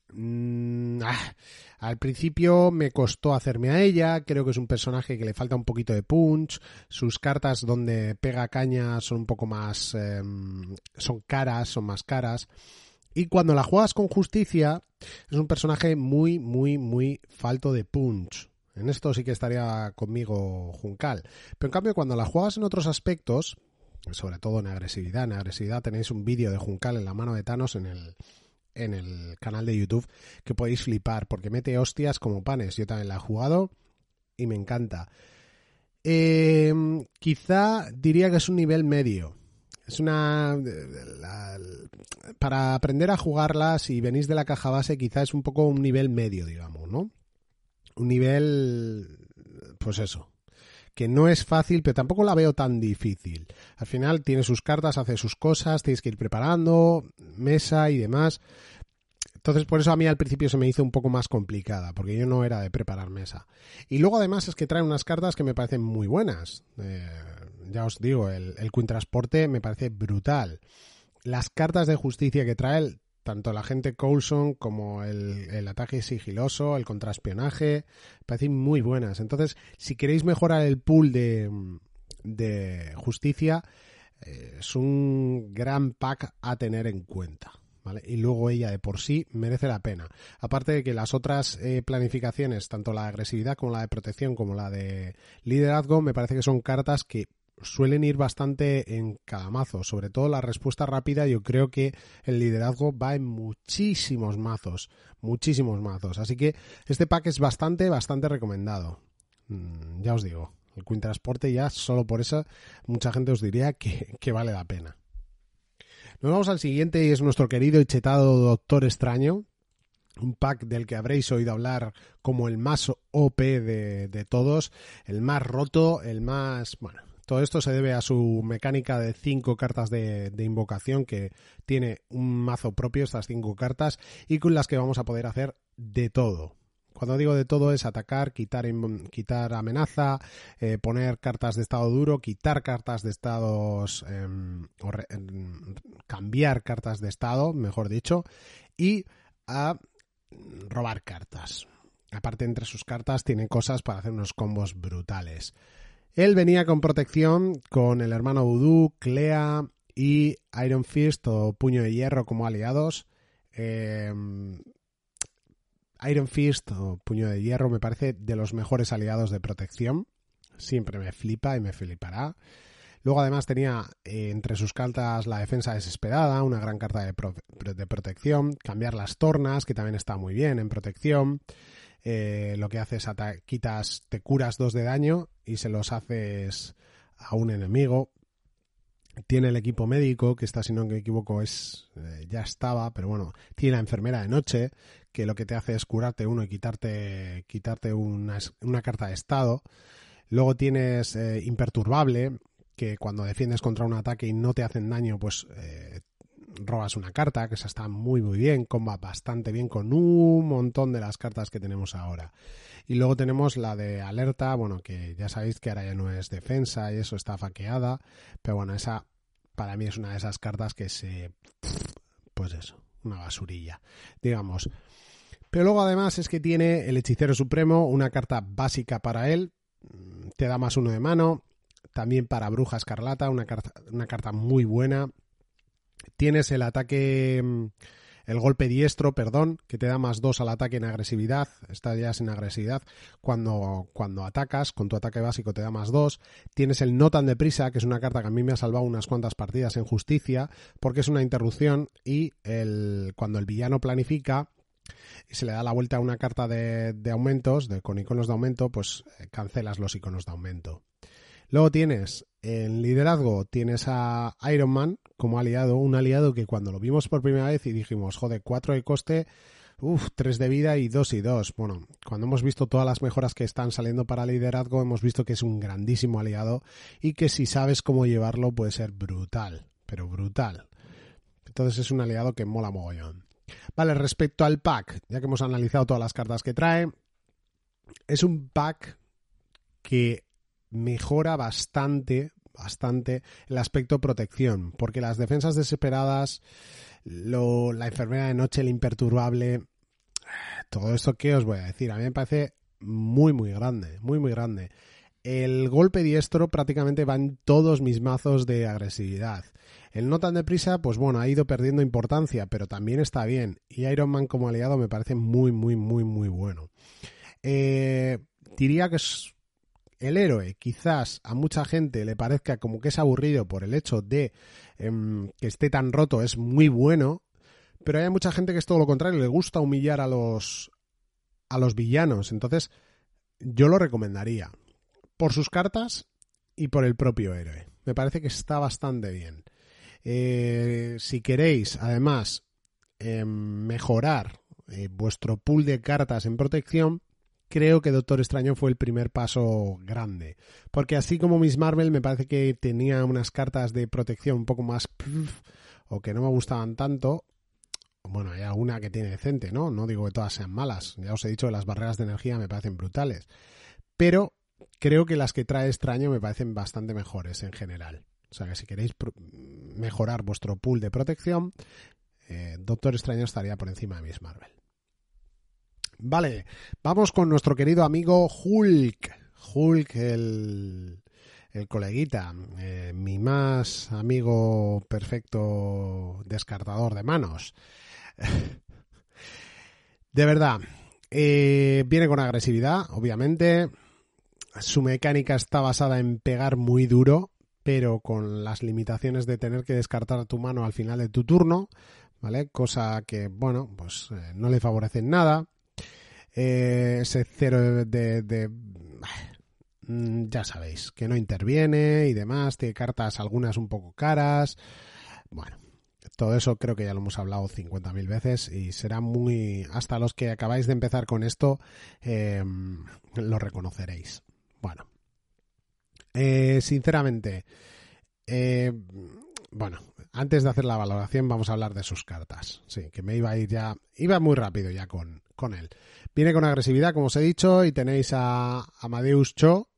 al principio me costó hacerme a ella. Creo que es un personaje que le falta un poquito de punch. Sus cartas donde pega caña son un poco más son más caras. Y cuando la juegas con justicia es un personaje muy, muy, muy falto de punch. En esto sí que estaría conmigo Juncal. Pero en cambio, cuando la juegas en otros aspectos, sobre todo en agresividad tenéis un vídeo de Juncal en la mano de Thanos en el canal de YouTube que podéis flipar, porque mete hostias como panes. Yo también la he jugado y me encanta. Quizá diría que es un nivel medio. Es para aprender a jugarla, si venís de la caja base, quizá es un poco un nivel medio, digamos, ¿no? Un nivel, pues eso, que no es fácil, pero tampoco la veo tan difícil. Al final tiene sus cartas, hace sus cosas, tienes que ir preparando, mesa y demás. Entonces, por eso a mí al principio se me hizo un poco más complicada, porque yo no era de preparar mesa. Y luego además es que trae unas cartas que me parecen muy buenas. Ya os digo, el Quintransporte me parece brutal. Las cartas de justicia que trae, tanto el agente Coulson como el ataque sigiloso, el contraespionaje, parecen muy buenas. Entonces, si queréis mejorar el pool de justicia, es un gran pack a tener en cuenta, ¿vale? Y luego ella de por sí merece la pena. Aparte de que las otras planificaciones, tanto la de agresividad como la de protección como la de liderazgo, me parece que son cartas que suelen ir bastante en cada mazo. Sobre todo la respuesta rápida, yo creo que el liderazgo va en muchísimos mazos. Así que este pack es bastante recomendado. Ya os digo, el Quintransporte ya solo por eso mucha gente os diría que vale la pena. Nos vamos al siguiente y es nuestro querido y chetado Doctor Extraño. Un pack del que habréis oído hablar como el más OP de todos, el más roto, el más... Bueno, todo esto se debe a su mecánica de 5 cartas de invocación, que tiene un mazo propio, estas 5 cartas, y con las que vamos a poder hacer de todo. Cuando digo de todo es atacar, quitar amenaza, poner cartas de estado duro, quitar cartas de estados, cambiar cartas de estado, mejor dicho, y a robar cartas. Aparte, entre sus cartas tiene cosas para hacer unos combos brutales. Él venía con protección, con el hermano Voodoo, Clea y Iron Fist o Puño de Hierro como aliados. Iron Fist o Puño de Hierro me parece de los mejores aliados de protección. Siempre me flipa y me flipará. Luego además tenía entre sus cartas la defensa desesperada, una gran carta de protección. Cambiar las tornas, que también está muy bien en protección. Lo que haces es te curas 2 de daño y se los haces a un enemigo. Tiene el equipo médico, que está, si no me equivoco, ya estaba, pero bueno, tiene la enfermera de noche, que lo que te hace es curarte uno y quitarte una carta de estado. Luego tienes imperturbable, que cuando defiendes contra un ataque y no te hacen daño, pues robas una carta, que esa está muy muy bien, comba bastante bien con un montón de las cartas que tenemos ahora. Y luego tenemos la de alerta, bueno, que ya sabéis que ahora ya no es defensa y eso está faqueada, pero bueno, esa para mí es una de esas cartas que pues eso, una basurilla, digamos. Pero luego además es que tiene el Hechicero Supremo, una carta básica para él, te da +1 de mano, también para Bruja Escarlata, una carta muy buena. Tienes el ataque, el golpe diestro, perdón, que te da +2 al ataque en agresividad, está ya sin agresividad, cuando atacas, con tu ataque básico te da +2. Tienes el No tan deprisa, que es una carta que a mí me ha salvado unas cuantas partidas en Justicia, porque es una interrupción y cuando el villano planifica y se le da la vuelta a una carta de aumentos, con iconos de aumento, pues cancelas los iconos de aumento. Luego tienes, en liderazgo, tienes a Iron Man como aliado, un aliado que cuando lo vimos por primera vez y dijimos, joder, 4 de coste, 3 de vida y 2 y 2. Bueno, cuando hemos visto todas las mejoras que están saliendo para liderazgo, hemos visto que es un grandísimo aliado y que si sabes cómo llevarlo puede ser brutal, pero brutal. Entonces es un aliado que mola mogollón. Vale, respecto al pack, ya que hemos analizado todas las cartas que trae, es un pack que mejora bastante el aspecto protección, porque las defensas desesperadas, la enfermera de noche, el imperturbable, todo esto que os voy a decir, a mí me parece muy muy grande, muy muy grande. El golpe diestro prácticamente va en todos mis mazos de agresividad. El No tan deprisa, pues bueno, ha ido perdiendo importancia, pero también está bien. Y Iron Man como aliado me parece muy muy muy muy bueno. Diría que es el héroe, quizás a mucha gente le parezca como que es aburrido por el hecho de que esté tan roto, es muy bueno, pero hay mucha gente que es todo lo contrario, le gusta humillar a los villanos, entonces yo lo recomendaría, por sus cartas y por el propio héroe. Me parece que está bastante bien. Si queréis, además, mejorar vuestro pool de cartas en protección, creo que Doctor Extraño fue el primer paso grande, porque así como Miss Marvel me parece que tenía unas cartas de protección un poco más o que no me gustaban tanto. Bueno, hay alguna que tiene decente, ¿no? No digo que todas sean malas, ya os he dicho que las barreras de energía me parecen brutales, pero creo que las que trae Extraño me parecen bastante mejores en general. O sea que si queréis mejorar vuestro pool de protección, Doctor Extraño estaría por encima de Miss Marvel. Vale, vamos con nuestro querido amigo Hulk. Hulk, el coleguita, mi más amigo perfecto descartador de manos. De verdad, viene con agresividad, obviamente. Su mecánica está basada en pegar muy duro, pero con las limitaciones de tener que descartar tu mano al final de tu turno, ¿vale? Cosa que, bueno, pues no le favorece en nada. Ese cero ya sabéis, que no interviene y demás, tiene cartas algunas un poco caras. Bueno, todo eso creo que ya lo hemos hablado 50.000 veces y será muy... Hasta los que acabáis de empezar con esto lo reconoceréis. Bueno, sinceramente, bueno, antes de hacer la valoración vamos a hablar de sus cartas. Sí, que me iba a ir ya... Iba muy rápido ya con él. Viene con agresividad, como os he dicho, y tenéis a Amadeus Cho,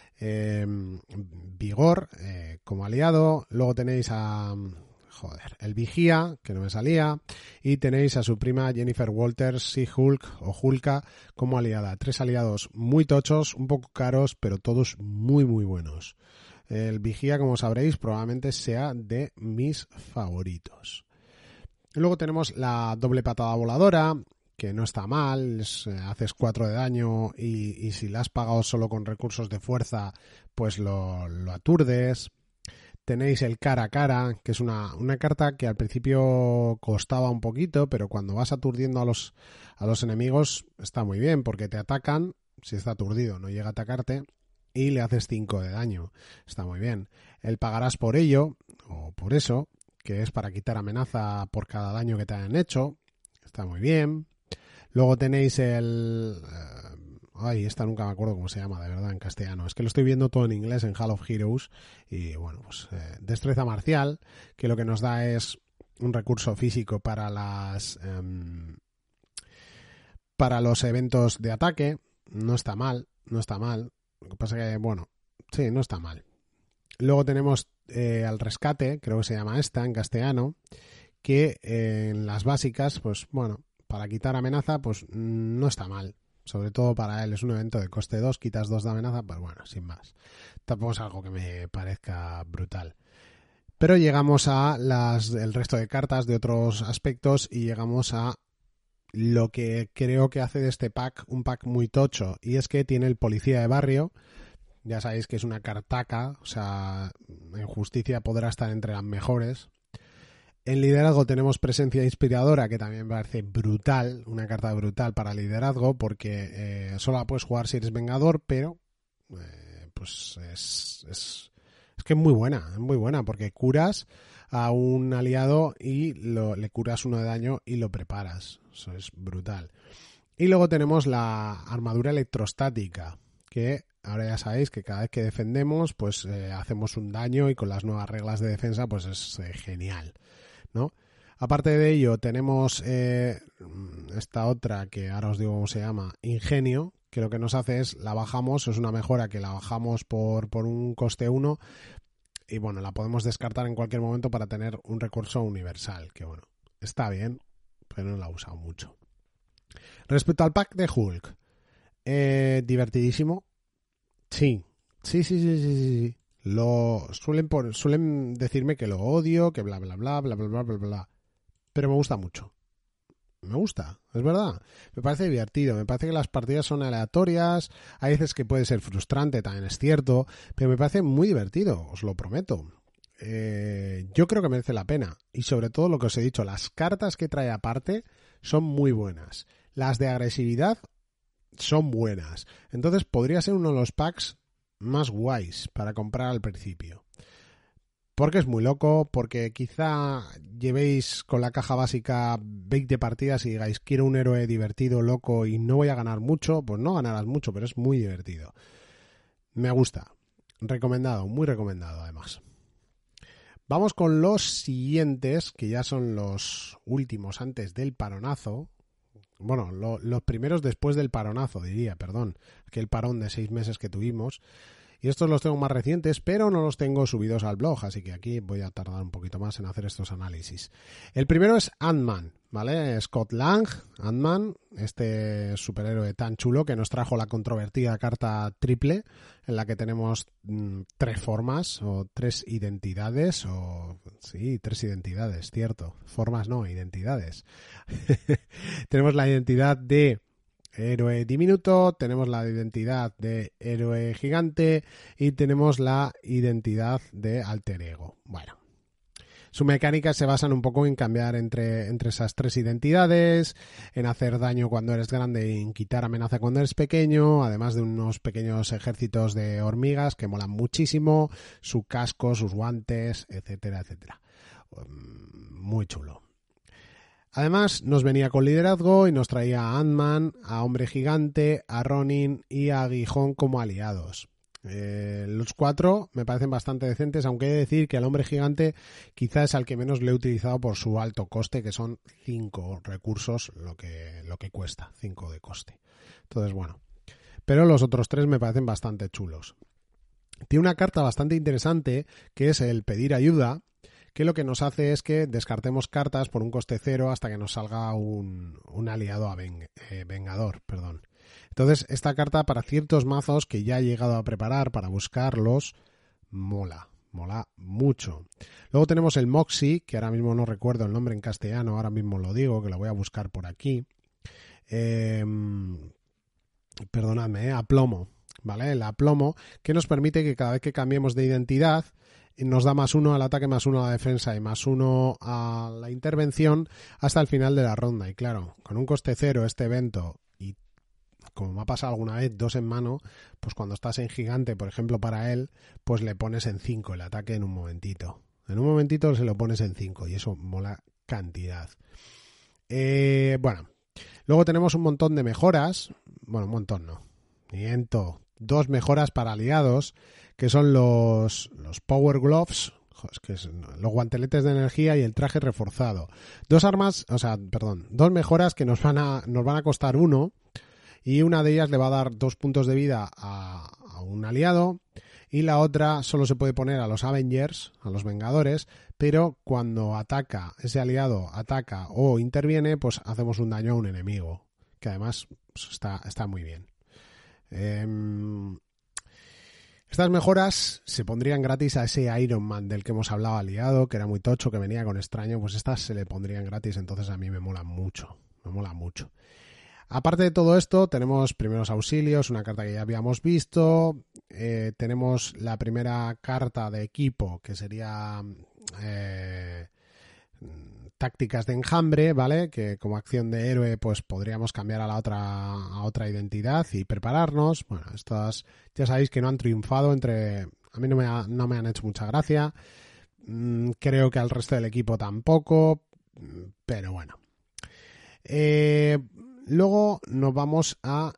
Vigor, como aliado. Luego tenéis a... el Vigía, que no me salía, y tenéis a su prima Jennifer Walters, She-Hulk o Hulka como aliada. 3 aliados muy tochos, un poco caros, pero todos muy muy buenos. El Vigía, como sabréis, probablemente sea de mis favoritos. Luego tenemos la doble patada voladora, que no está mal, haces 4 de daño y si la has pagado solo con recursos de fuerza, pues lo aturdes. Tenéis el cara a cara, que es una carta que al principio costaba un poquito, pero cuando vas aturdiendo a los enemigos está muy bien, porque te atacan, si está aturdido no llega a atacarte, y le haces 5 de daño. Está muy bien. El pagarás por ello, o por eso, que es para quitar amenaza por cada daño que te hayan hecho. Está muy bien. Luego tenéis esta nunca me acuerdo cómo se llama, de verdad, en castellano. Es que lo estoy viendo todo en inglés en Hall of Heroes. Y bueno, pues destreza marcial, que lo que nos da es un recurso físico para para los eventos de ataque. No está mal. Lo que pasa que, bueno, sí, no está mal. Luego tenemos al rescate, creo que se llama esta en castellano, que en las básicas, pues bueno, para quitar amenaza, pues no está mal. Sobre todo para él, es un evento de coste 2, quitas 2 de amenaza, pues bueno, sin más. Tampoco es algo que me parezca brutal. Pero llegamos a el resto de cartas de otros aspectos y llegamos a lo que creo que hace de este pack un pack muy tocho, y es que tiene el policía de barrio. Ya sabéis que es una cartaca, o sea, en justicia podrá estar entre las mejores. En liderazgo tenemos presencia inspiradora, que también me parece brutal, una carta brutal para liderazgo, porque solo la puedes jugar si eres vengador, pero pues es que es muy buena, porque curas a un aliado y le curas 1 de daño y lo preparas. Eso es brutal. Y luego tenemos la armadura electrostática, que ahora ya sabéis que cada vez que defendemos, pues hacemos un daño, y con las nuevas reglas de defensa, pues es genial, ¿no? Aparte de ello, tenemos esta otra que ahora os digo cómo se llama, Ingenio, que lo que nos hace es, la bajamos, es una mejora que la bajamos por un coste 1, y bueno, la podemos descartar en cualquier momento para tener un recurso universal, que bueno, está bien, pero no la he usado mucho. Respecto al pack de Hulk, divertidísimo. Sí. Suelen decirme que lo odio, que bla bla bla bla bla bla bla bla. Pero me gusta mucho. Me gusta, es verdad. Me parece divertido, me parece que las partidas son aleatorias, hay veces que puede ser frustrante, también es cierto, pero me parece muy divertido, os lo prometo. Yo creo que merece la pena, y sobre todo lo que os he dicho, las cartas que trae aparte son muy buenas. Las de agresividad son buenas. Entonces podría ser uno de los packs más guays para comprar al principio. Porque es muy loco, porque quizá llevéis con la caja básica 20 partidas y digáis, quiero un héroe divertido, loco, y no voy a ganar mucho. Pues no ganarás mucho, pero es muy divertido. Me gusta. Recomendado, muy recomendado además. Vamos con los siguientes, que ya son los últimos antes del paronazo. Bueno, los primeros después del paronazo, diría, perdón, aquel parón de 6 meses que tuvimos. Y estos los tengo más recientes, pero no los tengo subidos al blog, así que aquí voy a tardar un poquito más en hacer estos análisis. El primero es Ant-Man, ¿vale? Scott Lang, Ant-Man, este superhéroe tan chulo que nos trajo la controvertida carta triple, en la que tenemos 3 formas, o 3 identidades, sí, 3 identidades, cierto. Formas no, identidades. Tenemos la identidad de héroe diminuto, tenemos la identidad de héroe gigante y tenemos la identidad de alter ego. Bueno, su mecánica se basan un poco en cambiar entre esas 3 identidades, en hacer daño cuando eres grande y en quitar amenaza cuando eres pequeño, además de unos pequeños ejércitos de hormigas que molan muchísimo, su casco, sus guantes, etcétera, etcétera. Muy chulo. Además, nos venía con liderazgo y nos traía a Ant-Man, a Hombre Gigante, a Ronin y a Aguijón como aliados. Los 4 me parecen bastante decentes, aunque he de decir que al Hombre Gigante quizás es al que menos le he utilizado por su alto coste, que son 5 recursos lo que cuesta, 5 de coste. Entonces, bueno. Pero los otros 3 me parecen bastante chulos. Tiene una carta bastante interesante, que es el pedir ayuda, que lo que nos hace es que descartemos cartas por un coste 0 hasta que nos salga un aliado vengador, perdón. Entonces, esta carta para ciertos mazos que ya he llegado a preparar para buscarlos, mola mucho. Luego tenemos el Moxie, que ahora mismo no recuerdo el nombre en castellano, ahora mismo lo digo, que lo voy a buscar por aquí. Perdonadme, aplomo, ¿vale? El aplomo, que nos permite que cada vez que cambiemos de identidad, nos da +1 al ataque, +1 a la defensa y +1 a la intervención hasta el final de la ronda. Y claro, con un coste 0 este evento, y como me ha pasado alguna vez, 2 en mano, pues cuando estás en gigante, por ejemplo, para él, pues le pones en 5 el ataque en un momentito. En un momentito se lo pones en 5 y eso mola cantidad. Bueno, luego tenemos un montón de mejoras. Bueno, un montón no. 2 mejoras para aliados, que son los Power Gloves, es que los guanteletes de energía y el traje reforzado. Dos mejoras que nos van a costar 1, y una de ellas le va a dar 2 puntos de vida a un aliado, y la otra solo se puede poner a los Avengers, a los Vengadores, pero cuando ese aliado ataca o interviene, pues hacemos un daño a un enemigo, que además pues, está muy bien. Estas mejoras se pondrían gratis a ese Iron Man del que hemos hablado aliado, que era muy tocho, que venía con extraño, pues estas se le pondrían gratis, entonces a mí me mola mucho. Aparte de todo esto, tenemos primeros auxilios, una carta que ya habíamos visto, tenemos la primera carta de equipo, que sería tácticas de enjambre, ¿vale? Que como acción de héroe pues podríamos cambiar a otra identidad y prepararnos. Bueno, estas ya sabéis que no han triunfado a mí no me han hecho mucha gracia. Creo que al resto del equipo tampoco, pero bueno. Luego nos vamos a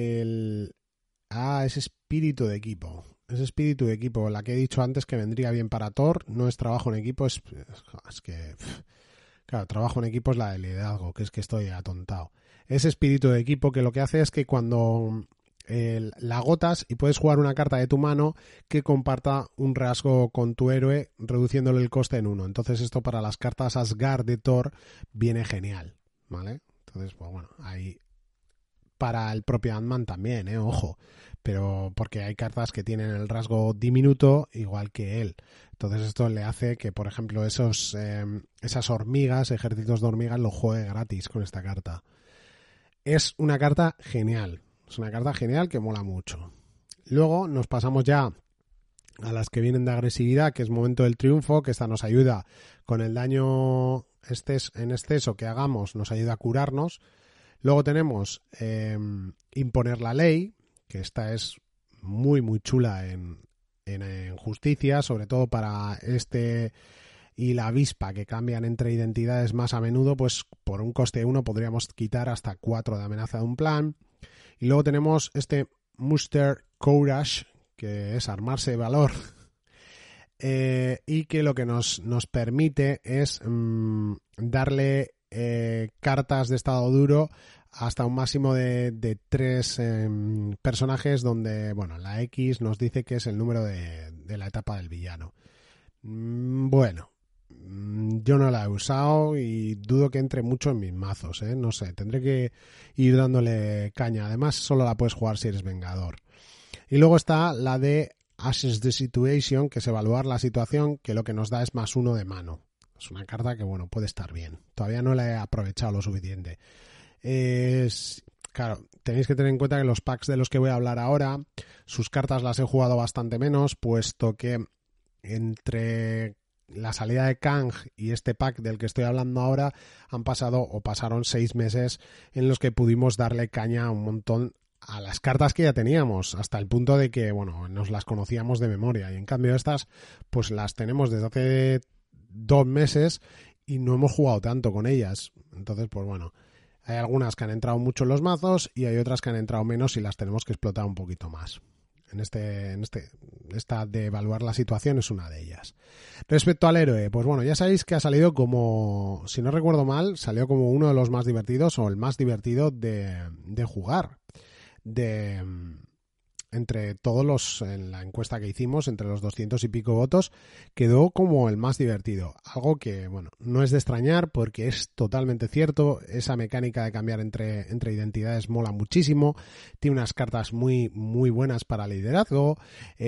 ese espíritu de equipo. Ese espíritu de equipo, la que he dicho antes que vendría bien para Thor, no es trabajo en equipo, es que... Claro, trabajo en equipo es la de liderazgo, que es que estoy atontado. Ese espíritu de equipo que lo que hace es que cuando la agotas y puedes jugar una carta de tu mano que comparta un rasgo con tu héroe, reduciéndole el coste en 1. Entonces esto para las cartas Asgard de Thor viene genial, ¿vale? Entonces, pues bueno, ahí para el propio Ant-Man también, ojo, pero porque hay cartas que tienen el rasgo diminuto igual que él. Entonces esto le hace que, por ejemplo, esas hormigas, ejércitos de hormigas, lo juegue gratis con esta carta. Es una carta genial. Es una carta genial que mola mucho. Luego nos pasamos ya a las que vienen de agresividad, que es momento del triunfo, que esta nos ayuda con el daño en exceso que hagamos, nos ayuda a curarnos. Luego tenemos imponer la ley, que esta es muy muy chula en justicia, sobre todo para y la avispa, que cambian entre identidades más a menudo, pues por un coste 1 podríamos quitar hasta 4 de amenaza de un plan. Y luego tenemos Muster Courage, que es armarse de valor, y que lo que nos permite es darle cartas de estado duro hasta un máximo de 3 personajes, donde bueno, la X nos dice que es el número de la etapa del villano. Bueno, yo no la he usado y dudo que entre mucho en mis mazos, no sé, tendré que ir dándole caña. Además solo la puedes jugar si eres Vengador. Y luego está la de Assess the Situation, que es evaluar la situación, que lo que nos da es +1 de mano. Es una carta que bueno, puede estar bien. Todavía no la he aprovechado lo suficiente. Claro, tenéis que tener en cuenta que los packs de los que voy a hablar ahora, sus cartas las he jugado bastante menos, puesto que entre la salida de Kang y este pack del que estoy hablando ahora pasaron 6 meses en los que pudimos darle caña a un montón a las cartas que ya teníamos, hasta el punto de que bueno, nos las conocíamos de memoria, y en cambio estas pues las tenemos desde hace 2 meses y no hemos jugado tanto con ellas. Entonces pues bueno, hay algunas que han entrado mucho en los mazos y hay otras que han entrado menos y las tenemos que explotar un poquito más. Esta de evaluar la situación es una de ellas. Respecto al héroe, pues bueno, ya sabéis que ha salido como, si no recuerdo mal, salió como uno de los más divertidos o el más divertido de jugar. Entre todos en la encuesta que hicimos, entre los 200 y pico votos, quedó como el más divertido. Algo que, bueno, no es de extrañar porque es totalmente cierto. Esa mecánica de cambiar entre identidades mola muchísimo. Tiene unas cartas muy, muy buenas para liderazgo.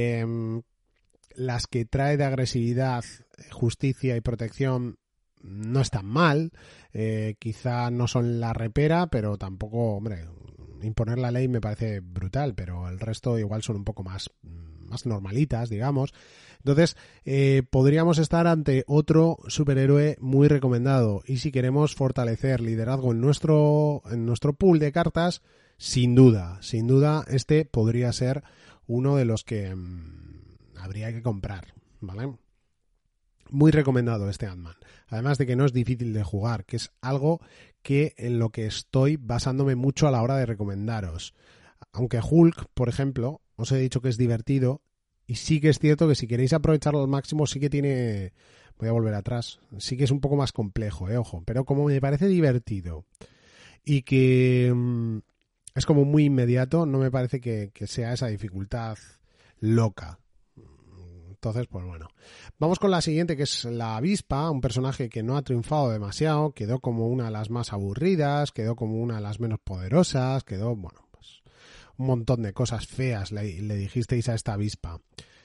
Las que trae de agresividad, justicia y protección no están mal. Quizá no son la repera, pero tampoco, hombre, imponer la ley me parece brutal, pero el resto igual son un poco más normalitas, digamos. Entonces, podríamos estar ante otro superhéroe muy recomendado. Y si queremos fortalecer liderazgo en nuestro pool de cartas, sin duda, este podría ser uno de los que habría que comprar, ¿vale? Muy recomendado este Ant-Man. Además de que no es difícil de jugar, que es algo que en lo que estoy basándome mucho a la hora de recomendaros. Aunque Hulk, por ejemplo, os he dicho que es divertido, Y sí que es cierto que si queréis aprovecharlo al máximo, sí que tiene... Voy a volver atrás. Sí que es un poco más complejo, ojo. Pero como me parece divertido y que es como muy inmediato, no me parece que sea esa dificultad loca. Entonces, pues bueno. Vamos con la siguiente, que es la avispa, un personaje que no ha triunfado demasiado, quedó como una de las más aburridas, quedó como una de las menos poderosas, quedó, bueno, pues un montón de cosas feas le dijisteis a esta avispa.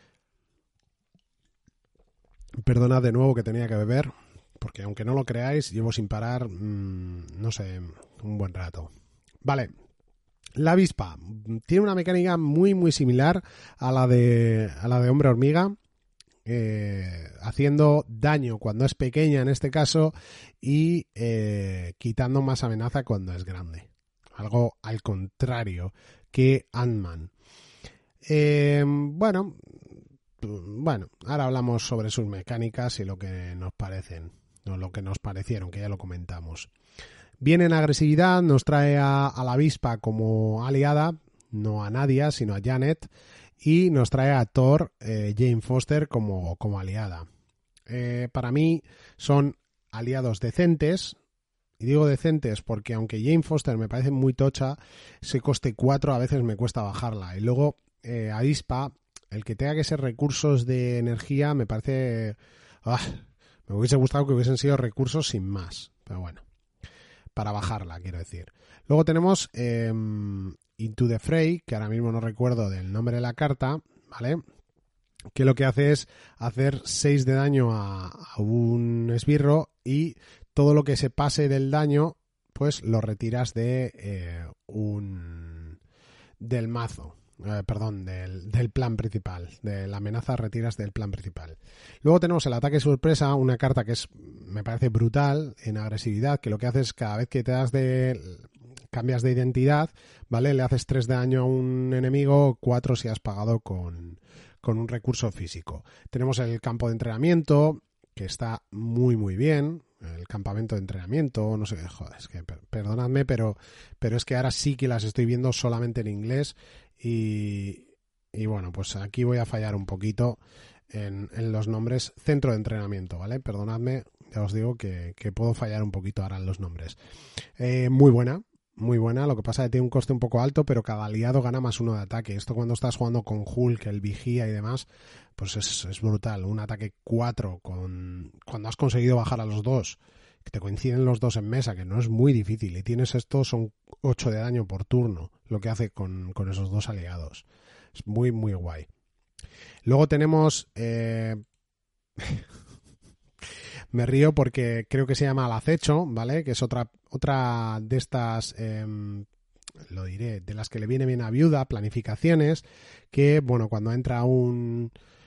Perdonad de nuevo que tenía que beber, porque aunque no lo creáis, llevo sin parar, no sé, un buen rato. Vale. La avispa tiene una mecánica muy muy similar a la de hombre hormiga, haciendo daño cuando es pequeña en este caso y quitando más amenaza cuando es grande. Algo al contrario que Ant-Man. Bueno, ahora hablamos sobre sus mecánicas y lo que nos parecen, o lo que nos parecieron, que ya lo comentamos. Viene en agresividad, nos trae a la avispa como aliada, no a Nadia, sino a Janet, y nos trae a Thor, Jane Foster, como aliada. Para mí son aliados decentes, y digo decentes porque aunque Jane Foster me parece muy tocha, ese coste 4 a veces me cuesta bajarla. Y luego, avispa, el que tenga que ser recursos de energía me parece... me hubiese gustado que hubiesen sido recursos sin más, pero bueno. Para bajarla, quiero decir. Luego tenemos Into the Fray, que ahora mismo no recuerdo del nombre de la carta, ¿vale? Que lo que hace es hacer 6 de daño a un esbirro y todo lo que se pase del daño, pues lo retiras del mazo. Del plan principal. De la amenaza retiras del plan principal. Luego tenemos el ataque sorpresa, una carta que me parece brutal en agresividad, que lo que hace es cada vez que cambias de identidad, ¿vale? Le haces 3 de daño a un enemigo, 4 si has pagado con un recurso físico. Tenemos el campo de entrenamiento, que está muy muy bien. El campamento de entrenamiento, no sé, joder, es que perdonadme, pero es que ahora sí que las estoy viendo solamente en inglés y bueno, pues aquí voy a fallar un poquito en los nombres. Centro de entrenamiento, ¿vale? Perdonadme, ya os digo que puedo fallar un poquito ahora en los nombres. Muy buena, lo que pasa es que tiene un coste un poco alto, pero cada aliado gana más 1 de ataque. Esto cuando estás jugando con Hulk, el vigía y demás, pues es brutal. Un ataque 4 cuando has conseguido bajar a los 2, que te coinciden los 2 en mesa, que no es muy difícil, y tienes esto, son 8 de daño por turno, lo que hace con esos 2 aliados. Es muy, muy guay. Luego tenemos... Me río porque creo que se llama Al Acecho, ¿vale? Que es otra de estas, lo diré, de las que le viene bien a Viuda, planificaciones, que, bueno, cuando entra un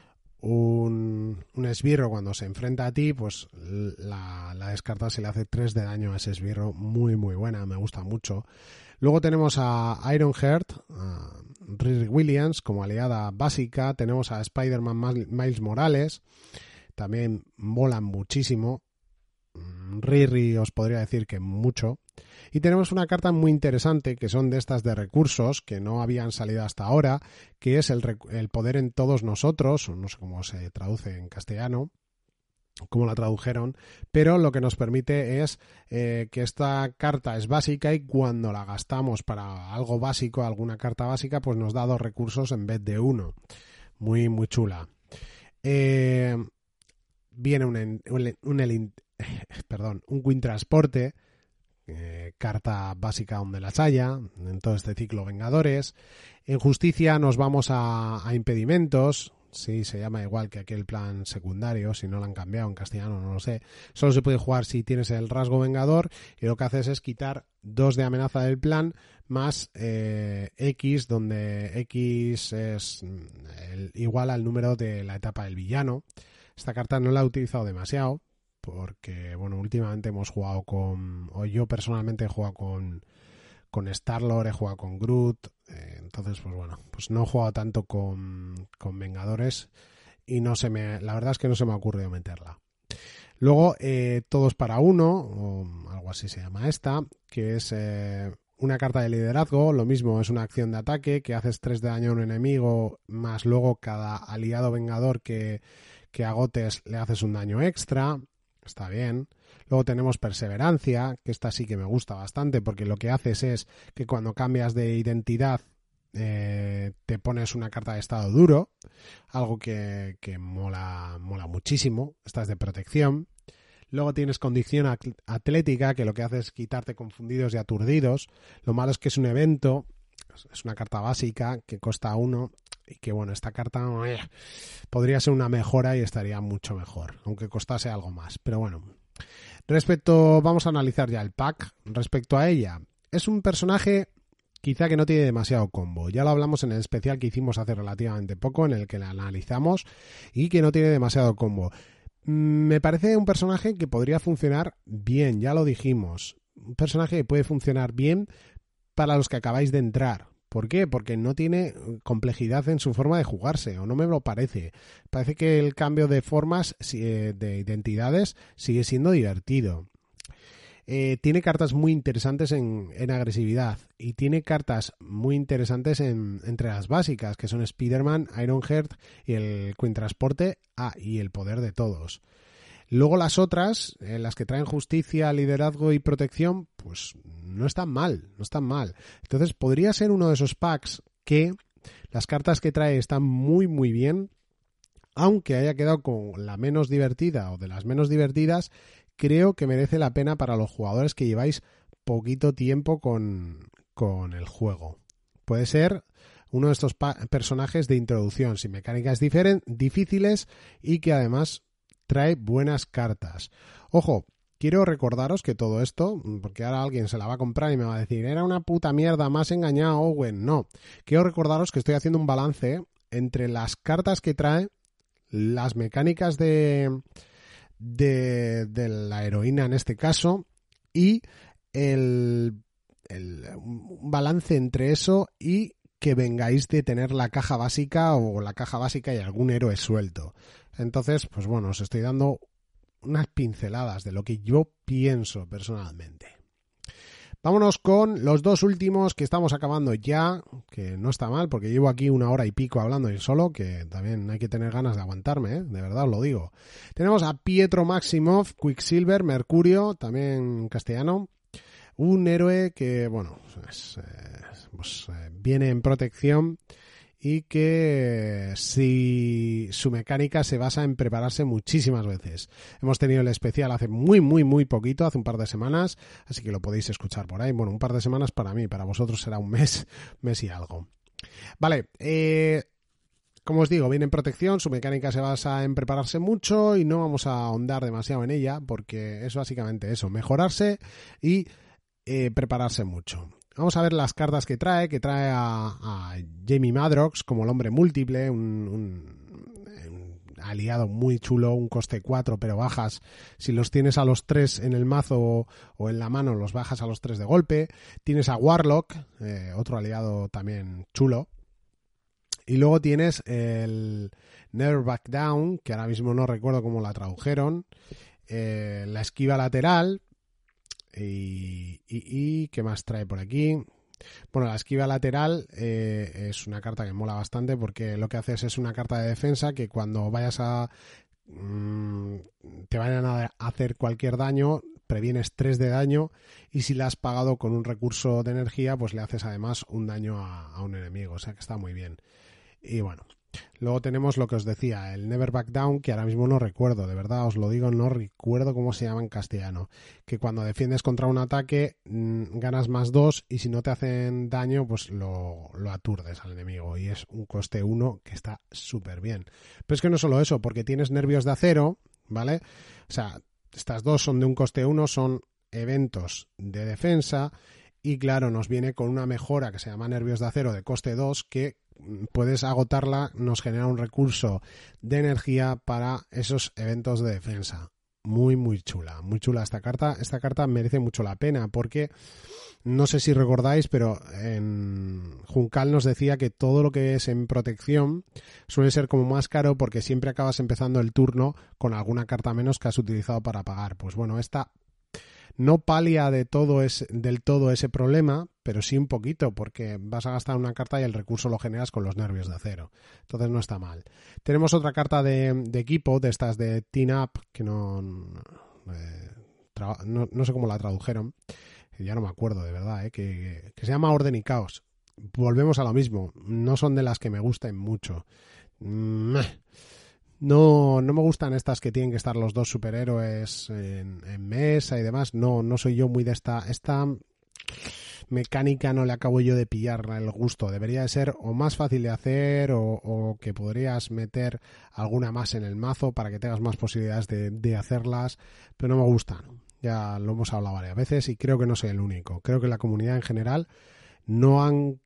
esbirro, cuando se enfrenta a ti, pues la descartas y le hace 3 de daño a ese esbirro. Muy, muy buena, me gusta mucho. Luego tenemos a Ironheart, a Riri Williams como aliada básica. Tenemos a Spider-Man Miles Morales. También molan muchísimo. Riri os podría decir que mucho. Y tenemos una carta muy interesante, que son de estas de recursos, que no habían salido hasta ahora, que es el poder en todos nosotros, o no sé cómo se traduce en castellano, cómo la tradujeron, pero lo que nos permite es que esta carta es básica y cuando la gastamos para algo básico, alguna carta básica, pues nos da 2 recursos en vez de 1. Muy, muy chula. Viene un Wintransporte, carta básica donde las haya, en todo este ciclo Vengadores. En Justicia nos vamos a impedimentos, sí, se llama igual que aquel plan secundario, si no lo han cambiado en castellano no lo sé. Solo se puede jugar si tienes el rasgo Vengador y lo que haces es quitar 2 de amenaza del plan más X, donde X es igual al número de la etapa del villano. Esta carta no la he utilizado demasiado porque, bueno, últimamente hemos jugado o yo personalmente he jugado con Star-Lord, he jugado con Groot, entonces, pues bueno, pues no he jugado tanto con Vengadores y la verdad es que no se me ha ocurrido meterla. Luego, Todos para Uno, o algo así se llama esta, que es una carta de liderazgo, lo mismo, es una acción de ataque que haces 3 de daño a un enemigo, más luego cada aliado vengador que agotes le haces un daño extra. Está bien. Luego tenemos perseverancia, que esta sí que me gusta bastante porque lo que haces es que cuando cambias de identidad te pones una carta de estado duro, algo que mola muchísimo. Esta es de protección. Luego tienes condición atlética, que lo que hace es quitarte confundidos y aturdidos. Lo malo es que es un evento, es una carta básica que cuesta 1 y que bueno, esta carta podría ser una mejora y estaría mucho mejor, aunque costase algo más. Pero bueno, vamos a analizar ya el pack. Respecto a ella, es un personaje quizá que no tiene demasiado combo. Ya lo hablamos en el especial que hicimos hace relativamente poco, en el que la analizamos, y que no tiene demasiado combo. Me parece un personaje que podría funcionar bien, ya lo dijimos. Un personaje que puede funcionar bien para los que acabáis de entrar. ¿Por qué? Porque no tiene complejidad en su forma de jugarse, o no me lo parece. Parece que el cambio de formas, de identidades, sigue siendo divertido. Tiene cartas muy interesantes en agresividad y tiene cartas muy interesantes entre las básicas, que son Spider-Man, Ironheart y el Queen Transporte y el poder de todos. Luego las otras, las que traen justicia, liderazgo y protección, pues no están mal. Entonces podría ser uno de esos packs que las cartas que trae están muy muy bien, aunque haya quedado con la menos divertida o de las menos divertidas. Creo que merece la pena para los jugadores que lleváis poquito tiempo con el juego. Puede ser uno de estos personajes de introducción, sin mecánicas difíciles y que además trae buenas cartas. Ojo, quiero recordaros que todo esto, porque ahora alguien se la va a comprar y me va a decir, era una puta mierda, más engañado, Owen. No, quiero recordaros que estoy haciendo un balance entre las cartas que trae, las mecánicas de la heroína en este caso y un balance entre eso y que vengáis de tener la caja básica o la caja básica y algún héroe suelto. Entonces, pues bueno, os estoy dando unas pinceladas de lo que yo pienso personalmente. Vámonos con los dos últimos que estamos acabando ya, que no está mal porque llevo aquí 1 hora y pico hablando yo solo, que también hay que tener ganas de aguantarme, de verdad os lo digo. Tenemos a Pietro Maximoff, Quicksilver, Mercurio, también en castellano, un héroe que, bueno, viene en protección y que si su mecánica se basa en prepararse muchísimas veces. Hemos tenido el especial hace muy poquito, hace un par de semanas, así que lo podéis escuchar por ahí. Bueno, un par de semanas para mí, para vosotros será un mes y algo. Vale, como os digo, viene en protección, su mecánica se basa en prepararse mucho y no vamos a ahondar demasiado en ella porque es básicamente eso, mejorarse y prepararse mucho. Vamos a ver las cartas que trae a Jamie Madrox como el hombre múltiple, un aliado muy chulo, un coste 4, pero bajas. Si los tienes a los 3 en el mazo o en la mano, los bajas a los 3 de golpe. Tienes a Warlock, otro aliado también chulo. Y luego tienes el Never Back Down, que ahora mismo no recuerdo cómo la tradujeron. La esquiva lateral. Y ¿qué más trae por aquí? Bueno, la esquiva lateral es una carta que mola bastante porque lo que haces es una carta de defensa que cuando vayas te vayan a hacer cualquier daño, previenes 3 de daño y si la has pagado con un recurso de energía, pues le haces además un daño a un enemigo, o sea que está muy bien. Y bueno, luego tenemos lo que os decía, el Never Back Down, que ahora mismo no recuerdo, de verdad os lo digo, no recuerdo cómo se llama en castellano, que cuando defiendes contra un ataque ganas +2 y si no te hacen daño pues lo aturdes al enemigo y es un coste 1 que está súper bien. Pero es que no solo eso, porque tienes nervios de acero, ¿vale? O sea, estas dos son de un coste 1, son eventos de defensa y claro, nos viene con una mejora que se llama nervios de acero de coste 2 que puedes agotarla, nos genera un recurso de energía para esos eventos de defensa. Muy chula esta carta. Esta carta merece mucho la pena porque no sé si recordáis, pero en Juncal nos decía que todo lo que es en protección suele ser como más caro porque siempre acabas empezando el turno con alguna carta menos que has utilizado para pagar. Pues bueno, esta No palia del todo ese problema, pero sí un poquito, porque vas a gastar una carta y el recurso lo generas con los nervios de acero. Entonces no está mal. Tenemos otra carta de equipo, de estas de Team Up, que no sé cómo la tradujeron, ya no me acuerdo de verdad, que se llama Orden y Caos. Volvemos a lo mismo, no son de las que me gusten mucho. No me gustan estas que tienen que estar los dos superhéroes en mesa y demás. No soy yo muy de esta mecánica, no le acabo yo de pillar el gusto. Debería de ser o más fácil de hacer o que podrías meter alguna más en el mazo para que tengas más posibilidades de hacerlas, pero no me gustan. Ya lo hemos hablado varias veces y creo que no soy el único. Creo que la comunidad en general no han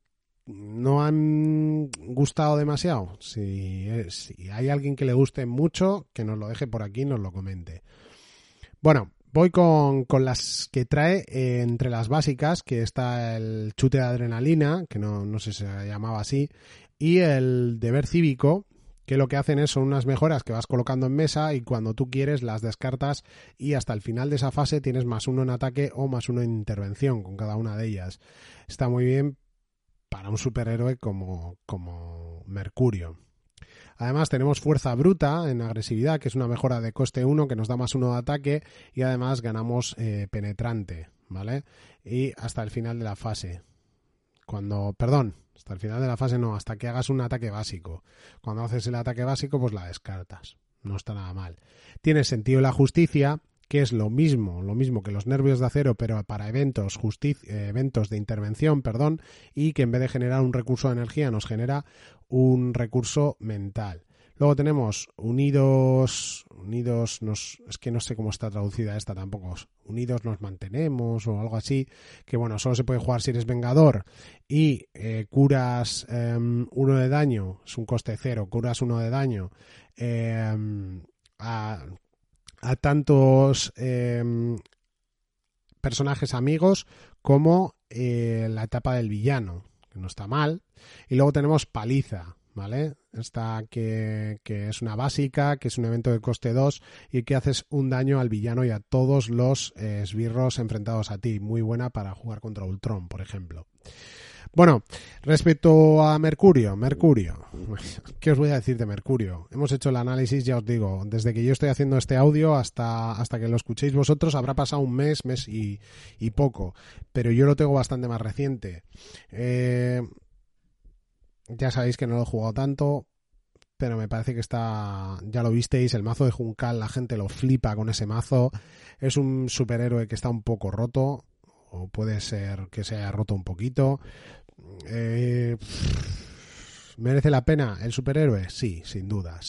gustado demasiado. Si hay alguien que le guste mucho, que nos lo deje por aquí y nos lo comente. Bueno, voy con las que trae entre las básicas, que está el chute de adrenalina, que no sé si se llamaba así, y el deber cívico, que lo que hacen son unas mejoras que vas colocando en mesa y cuando tú quieres las descartas y hasta el final de esa fase tienes +1 en ataque o +1 en intervención con cada una de ellas. Está muy bien para un superhéroe como Mercurio. Además tenemos fuerza bruta en agresividad, que es una mejora de coste 1 que nos da +1 de ataque y además ganamos penetrante, ¿vale? Y hasta el final de la fase. Hasta el final de la fase no, hasta que hagas un ataque básico. Cuando haces el ataque básico, pues la descartas. No está nada mal. Tiene sentido de la justicia, que es lo mismo que los nervios de acero, pero para eventos de intervención, y que en vez de generar un recurso de energía nos genera un recurso mental. Luego tenemos unidos es que no sé cómo está traducida esta tampoco. Unidos nos mantenemos o algo así, que bueno, solo se puede jugar si eres vengador y curas 1 de daño, es un coste 0, curas 1 de daño a tantos personajes amigos como la etapa del villano, que no está mal. Y luego tenemos paliza, ¿vale? Esta que es una básica, que es un evento de coste 2 y que haces un daño al villano y a todos los esbirros enfrentados a ti. Muy buena para jugar contra Ultron, por ejemplo. Bueno, respecto a Mercurio, ¿qué os voy a decir de Mercurio? Hemos hecho el análisis, ya os digo, desde que yo estoy haciendo este audio hasta que lo escuchéis vosotros habrá pasado un mes y poco, pero yo lo tengo bastante más reciente. Ya sabéis que no lo he jugado tanto, pero me parece que está, ya lo visteis, el mazo de Juncal, la gente lo flipa con ese mazo. Es un superhéroe que está un poco roto, o puede ser que se haya roto un poquito. ¿Merece la pena el superhéroe? Sí, sin duda.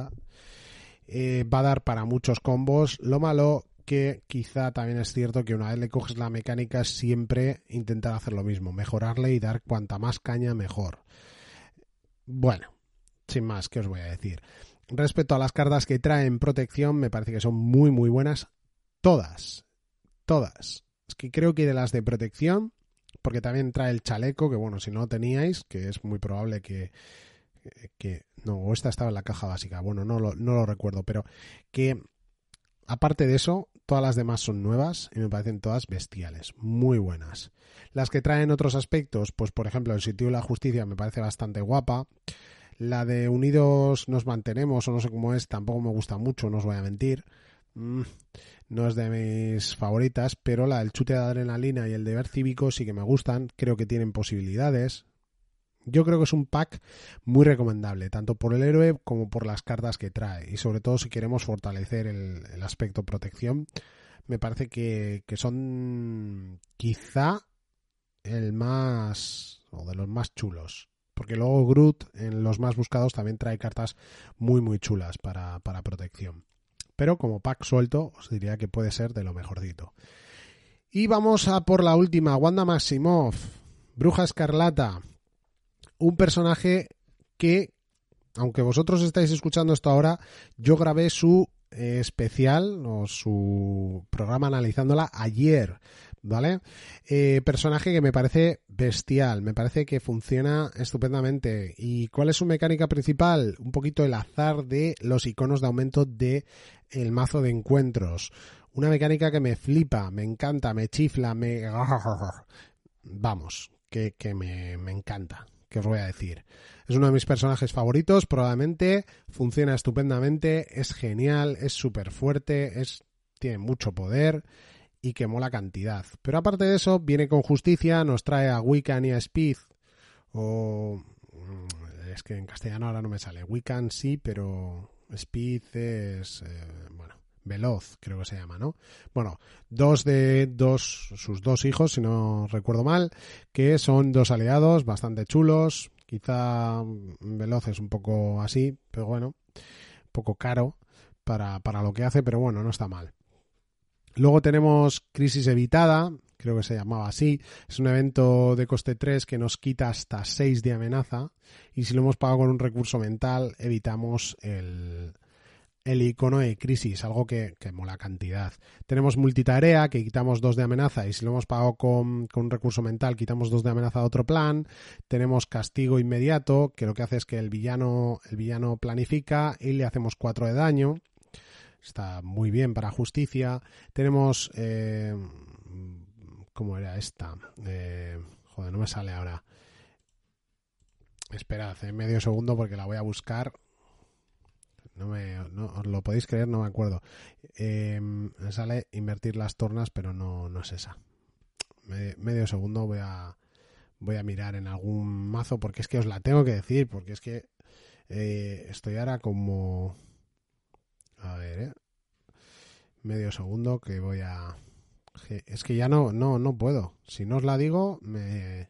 Va a dar para muchos combos. Lo malo que quizá también es cierto que una vez le coges la mecánica es siempre intentar hacer lo mismo, mejorarle y dar cuanta más caña mejor. Bueno, sin más, ¿qué os voy a decir? Respecto a las cartas que traen protección, me parece que son muy muy buenas. Todas. Es que creo que de las de protección, porque también trae el chaleco, que bueno, si no lo teníais, que es muy probable que no, o esta estaba en la caja básica, bueno, no lo recuerdo, pero que aparte de eso, todas las demás son nuevas y me parecen todas bestiales, muy buenas. Las que traen otros aspectos, pues por ejemplo el sitio de la justicia me parece bastante guapa. La de unidos nos mantenemos, o no sé cómo es, tampoco me gusta mucho, no os voy a mentir. No es de mis favoritas, pero la del chute de adrenalina y el deber cívico sí que me gustan, creo que tienen posibilidades. Yo creo que es un pack muy recomendable, tanto por el héroe como por las cartas que trae, y sobre todo si queremos fortalecer el aspecto protección, me parece que son quizá el más, o de los más chulos, porque luego Groot en los más buscados también trae cartas muy muy chulas para protección. Pero como pack suelto os diría que puede ser de lo mejorcito. Y vamos a por la última, Wanda Maximoff, Bruja Escarlata. Un personaje que, aunque vosotros estáis escuchando esto ahora, yo grabé su especial o su programa analizándola ayer, ¿vale? Personaje que me parece bestial, me parece que funciona estupendamente. ¿Y cuál es su mecánica principal? Un poquito el azar de los iconos de aumento de el mazo de encuentros. Una mecánica que me flipa, me encanta, me chifla, Vamos, que me encanta. ¿Qué os voy a decir? Es uno de mis personajes favoritos, probablemente. Funciona estupendamente, es genial, es súper fuerte, tiene mucho poder y que mola cantidad. Pero aparte de eso, viene con justicia, nos trae a Wiccan y a Speed. Es que en castellano ahora no me sale. Wiccan sí, pero Speed es... Veloz, creo que se llama, ¿no? Bueno, sus dos hijos, si no recuerdo mal, que son dos aliados bastante chulos. Quizá Veloz es un poco así, pero bueno, un poco caro para lo que hace, pero bueno, no está mal. Luego tenemos Crisis Evitada, creo que se llamaba así. Es un evento de coste 3 que nos quita hasta 6 de amenaza, y si lo hemos pagado con un recurso mental, evitamos el icono de crisis, algo que mola cantidad. Tenemos multitarea, que quitamos 2 de amenaza, y si lo hemos pagado con un recurso mental, quitamos 2 de amenaza de otro plan. Tenemos castigo inmediato, que lo que hace es que el villano planifica y le hacemos 4 de daño. Está muy bien para justicia. Tenemos... ¿cómo era esta? Joder, no me sale ahora. Esperad, medio segundo porque la voy a buscar. No os lo podéis creer, no me acuerdo. Me sale invertir las tornas, pero no es esa. Medio segundo voy a mirar en algún mazo, porque es que os la tengo que decir, porque es que estoy ahora como... A ver, medio segundo que voy a... Es que ya no puedo. Si no os la digo, me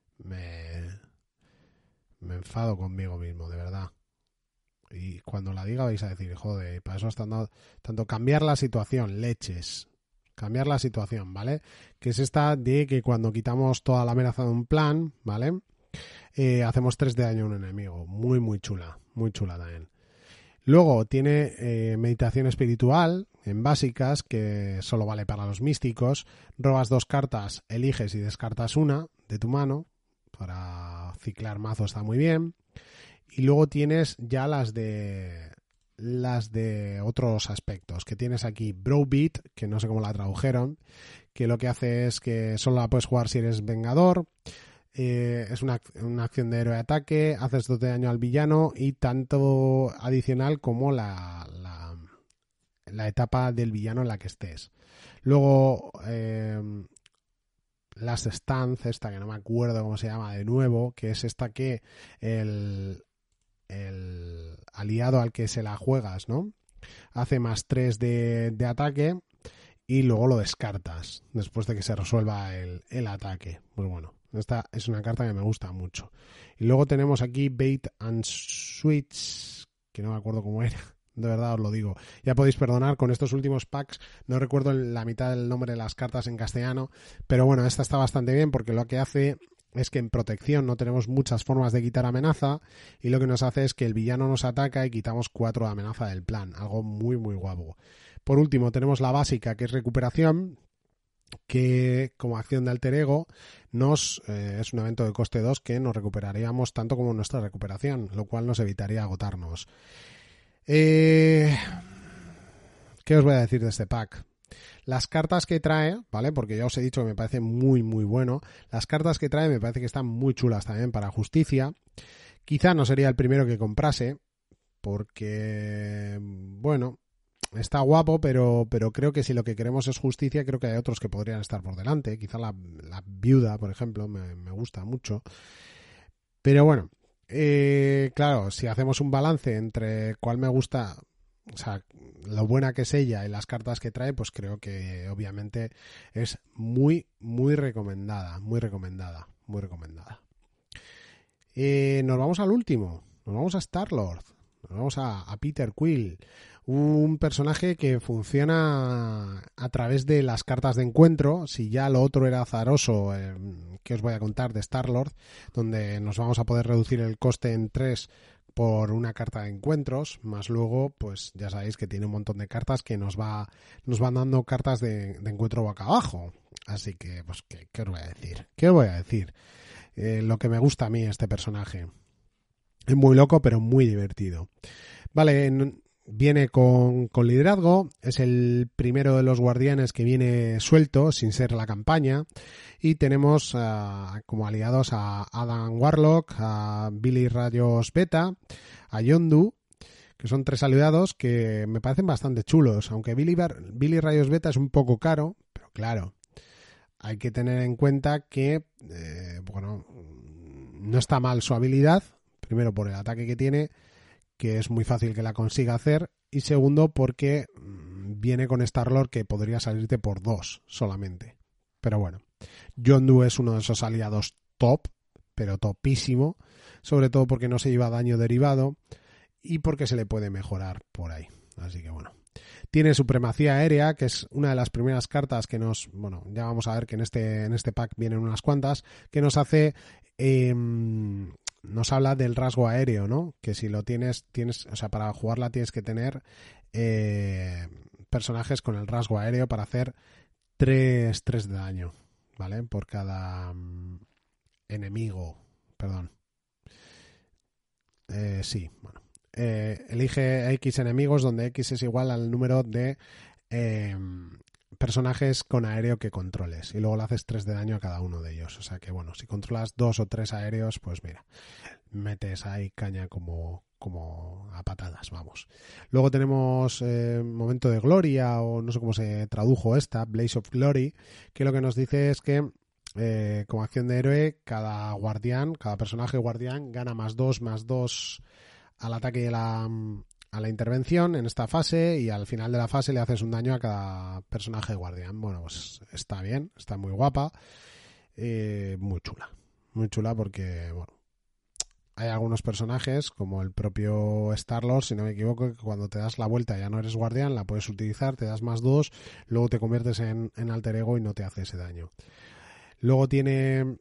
enfado conmigo mismo, de verdad. Y cuando la diga vais a decir, joder, para eso está dando tanto cambiar la situación, leches. Cambiar la situación, ¿vale? Que es esta de que cuando quitamos toda la amenaza de un plan, ¿vale? Hacemos 3 de daño a un enemigo. Muy chula también. Luego tiene meditación espiritual en básicas, que solo vale para los místicos. Robas 2 cartas, eliges y descartas una de tu mano. Para ciclar mazo está muy bien. Y luego tienes ya las de otros aspectos, que tienes aquí Browbeat, que no sé cómo la tradujeron, que lo que hace es que solo la puedes jugar si eres vengador. Es una acción de héroe ataque, haces 2 de daño al villano y tanto adicional como la etapa del villano en la que estés. Luego Last Stance, esta que no me acuerdo cómo se llama de nuevo, que es esta que el aliado al que se la juegas, ¿no? Hace más 3 de ataque y luego lo descartas después de que se resuelva el ataque. Pues bueno, esta es una carta que me gusta mucho. Y luego tenemos aquí Bait and Switch, que no me acuerdo cómo era. De verdad os lo digo. Ya podéis perdonar, con estos últimos packs no recuerdo la mitad del nombre de las cartas en castellano, pero bueno, esta está bastante bien porque lo que hace es que en protección no tenemos muchas formas de quitar amenaza, y lo que nos hace es que el villano nos ataca y quitamos 4 de amenaza del plan, algo muy guapo. Por último tenemos la básica, que es recuperación, que como acción de alter ego es un evento de coste 2 que nos recuperaríamos tanto como nuestra recuperación, lo cual nos evitaría agotarnos. ¿Qué os voy a decir de este pack? Las cartas que trae, ¿vale? Porque ya os he dicho que me parece muy bueno. Las cartas que trae me parece que están muy chulas también para justicia. Quizá no sería el primero que comprase, porque, bueno, está guapo, pero creo que si lo que queremos es justicia, creo que hay otros que podrían estar por delante. Quizá la viuda, por ejemplo, me gusta mucho. Pero bueno, claro, si hacemos un balance entre cuál me gusta... O sea, lo buena que es ella y las cartas que trae, pues creo que obviamente es muy recomendada. Nos vamos al último. Nos vamos a Star-Lord. Nos vamos a Peter Quill. Un personaje que funciona a través de las cartas de encuentro. Si ya lo otro era azaroso, que os voy a contar de Star-Lord, donde nos vamos a poder reducir el coste en 3 por una carta de encuentros, más luego, pues ya sabéis que tiene un montón de cartas que nos van dando cartas de encuentro boca abajo. Así que, pues, ¿qué os voy a decir? Lo que me gusta a mí este personaje. Es muy loco, pero muy divertido. Vale, Viene con liderazgo, es el primero de los guardianes que viene suelto, sin ser la campaña, y tenemos como aliados a Adam Warlock, a Billy Rayos Beta, a Yondu, que son 3 aliados que me parecen bastante chulos, aunque Billy Rayos Beta es un poco caro, pero claro, hay que tener en cuenta que, no está mal su habilidad, primero por el ataque que tiene, que es muy fácil que la consiga hacer, y segundo porque viene con Star-Lord que podría salirte por 2 solamente. Pero bueno, Yondu es uno de esos aliados top, pero topísimo, sobre todo porque no se lleva daño derivado y porque se le puede mejorar por ahí. Así que bueno. Tiene supremacía aérea, que es una de las primeras cartas que ya vamos a ver que en este pack vienen unas cuantas, que nos hace... nos habla del rasgo aéreo, ¿no? Que si lo tienes, o sea, para jugarla tienes que tener personajes con el rasgo aéreo para hacer 3 de daño, ¿vale? Por cada enemigo, perdón. Sí, bueno. Elige X enemigos donde X es igual al número de personajes con aéreo que controles y luego le haces 3 de daño a cada uno de ellos. O sea que bueno, si controlas 2 o 3 aéreos, pues mira, metes ahí caña como a patadas, vamos. Luego tenemos Momento de Gloria, o no sé cómo se tradujo esta, Blaze of Glory, que lo que nos dice es que como acción de héroe, cada personaje guardián gana +2 al ataque y a la intervención en esta fase, y al final de la fase le haces un daño a cada personaje guardián. Bueno, pues está bien, está muy guapa, muy chula porque, bueno, hay algunos personajes, como el propio Star-Lord, si no me equivoco, que cuando te das la vuelta ya no eres guardián, la puedes utilizar, te das +2, luego te conviertes en alter ego y no te hace ese daño. Luego tiene...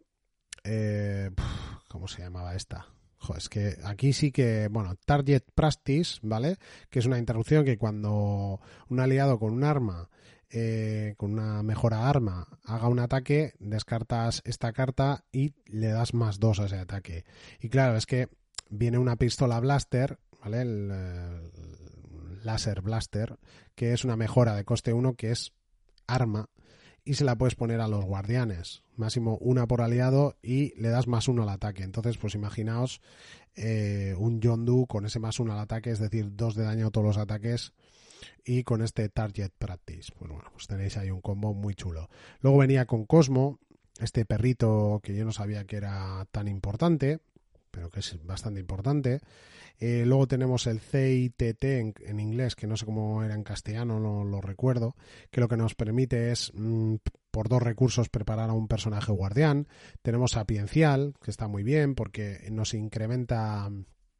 ¿cómo se llamaba esta? Es que aquí sí que, Target Practice, ¿vale? Que es una interrupción que cuando un aliado con un arma, con una mejora arma, haga un ataque, descartas esta carta y le das +2 a ese ataque. Y claro, es que viene una pistola blaster, ¿vale? El Laser Blaster, que es una mejora de coste 1, que es arma, y se la puedes poner a los guardianes, máximo 1 por aliado, y le das +1 al ataque. Entonces, pues imaginaos un Yondu con ese +1 al ataque, es decir, 2 de daño a todos los ataques, y con este Target Practice. Bueno, pues tenéis ahí un combo muy chulo. Luego venía con Cosmo, este perrito que yo no sabía que era tan importante, pero que es bastante importante. Luego tenemos el CITT en inglés, que no sé cómo era en castellano, no lo recuerdo, que lo que nos permite es por 2 recursos preparar a un personaje guardián. Tenemos Sapiencial, que está muy bien porque nos incrementa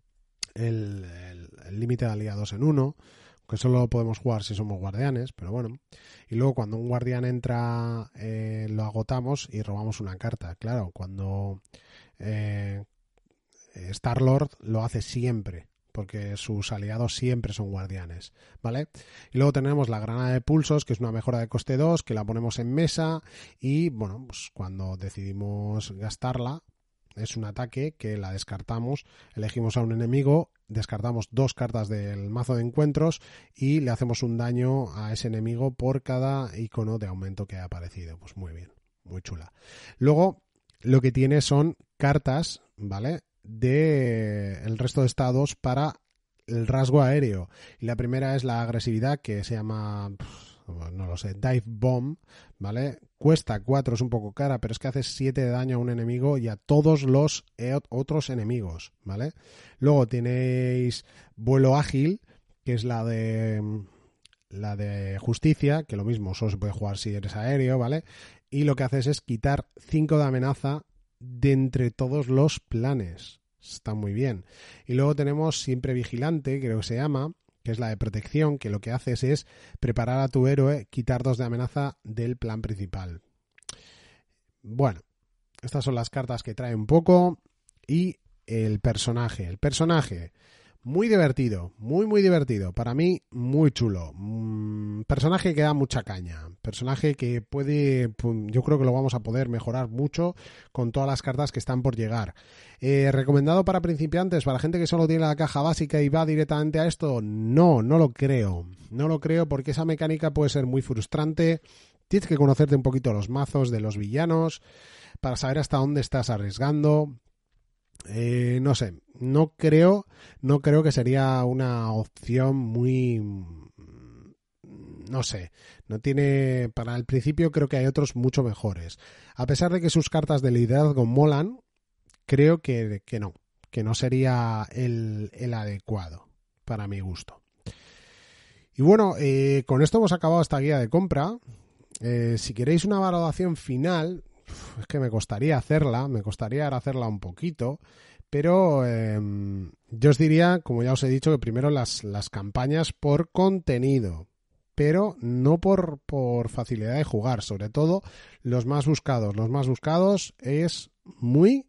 el límite de aliados en 1, que solo lo podemos jugar si somos guardianes, pero bueno. Y luego cuando un guardián entra, lo agotamos y robamos una carta. Claro, cuando... Star-Lord lo hace siempre, porque sus aliados siempre son guardianes, ¿vale? Y luego tenemos la granada de pulsos, que es una mejora de coste 2, que la ponemos en mesa y, bueno, pues cuando decidimos gastarla, es un ataque que la descartamos, elegimos a un enemigo, descartamos 2 cartas del mazo de encuentros y le hacemos un daño a ese enemigo por cada icono de aumento que ha aparecido. Pues muy bien, muy chula. Luego, lo que tiene son cartas, ¿vale?, de el resto de estados para el rasgo aéreo, y la primera es la agresividad, que se llama, no lo sé, Dive Bomb, ¿vale? Cuesta 4, es un poco cara, pero es que hace 7 de daño a un enemigo y a todos los otros enemigos, ¿vale? Luego tenéis vuelo ágil, que es la de justicia, que lo mismo, solo se puede jugar si eres aéreo, ¿vale? Y lo que haces es quitar 5 de amenaza de entre todos los planes. Está muy bien. Y luego tenemos siempre vigilante, creo que se llama, que es la de protección, que lo que haces es preparar a tu héroe, quitar 2 de amenaza del plan principal. Bueno, estas son las cartas que trae un poco. Y el personaje, Muy divertido, muy divertido. Para mí, muy chulo. Personaje que da mucha caña. Personaje que puede, yo creo que lo vamos a poder mejorar mucho con todas las cartas que están por llegar. ¿Recomendado para principiantes, para gente que solo tiene la caja básica y va directamente a esto? No lo creo. No lo creo porque esa mecánica puede ser muy frustrante. Tienes que conocerte un poquito los mazos de los villanos para saber hasta dónde estás arriesgando. No sé, no creo que sería una opción muy, no sé, no tiene, para el principio creo que hay otros mucho mejores. A pesar de que sus cartas de liderazgo molan, creo que no sería el adecuado para mi gusto. Y bueno, con esto hemos acabado esta guía de compra. Si queréis una valoración final, es que me costaría hacerla un poquito, pero yo os diría, como ya os he dicho, que primero las campañas por contenido, pero no por facilidad de jugar, sobre todo los más buscados. Los más buscados es muy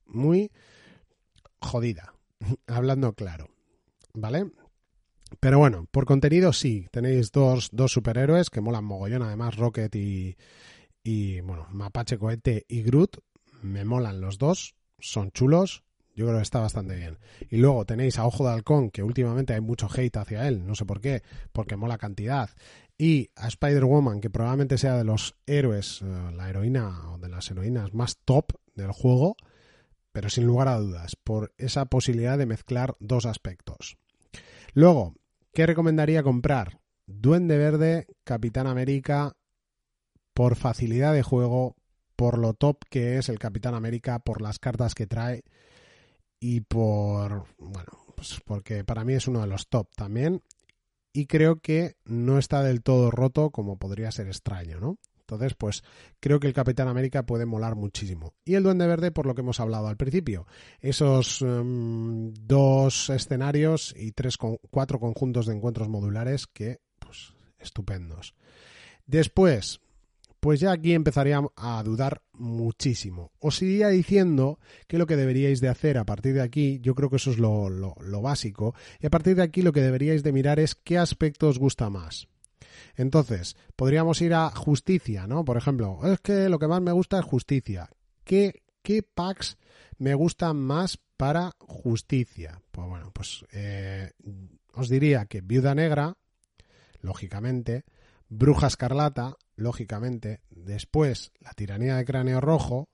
jodida, hablando claro, ¿vale? Pero bueno, por contenido sí, tenéis dos superhéroes que molan mogollón, además Rocket y bueno, Mapache Cohete y Groot, me molan los dos, son chulos, yo creo que está bastante bien. Y luego tenéis a Ojo de Halcón, que últimamente hay mucho hate hacia él, no sé por qué, porque mola cantidad. Y a Spider-Woman, que probablemente sea de los héroes, la heroína o de las heroínas más top del juego, pero sin lugar a dudas, por esa posibilidad de mezclar dos aspectos. Luego, ¿qué recomendaría comprar? Duende Verde, Capitán América, por facilidad de juego, por lo top que es el Capitán América, por las cartas que trae y por, bueno, pues porque para mí es uno de los top también y creo que no está del todo roto como podría ser extraño, ¿no? Entonces, pues creo que el Capitán América puede molar muchísimo. Y el Duende Verde, por lo que hemos hablado al principio. Esos 2 escenarios y 4 conjuntos de encuentros modulares que, pues, estupendos. Después, pues ya aquí empezaría a dudar muchísimo. Os iría diciendo que lo que deberíais de hacer a partir de aquí, yo creo que eso es lo básico, y a partir de aquí lo que deberíais de mirar es qué aspecto os gusta más. Entonces, podríamos ir a justicia, ¿no? Por ejemplo, es que lo que más me gusta es justicia. ¿Qué packs me gustan más para justicia? Pues bueno, pues os diría que Viuda Negra, lógicamente, Bruja Escarlata, lógicamente, después la Tiranía de Cráneo Rojo,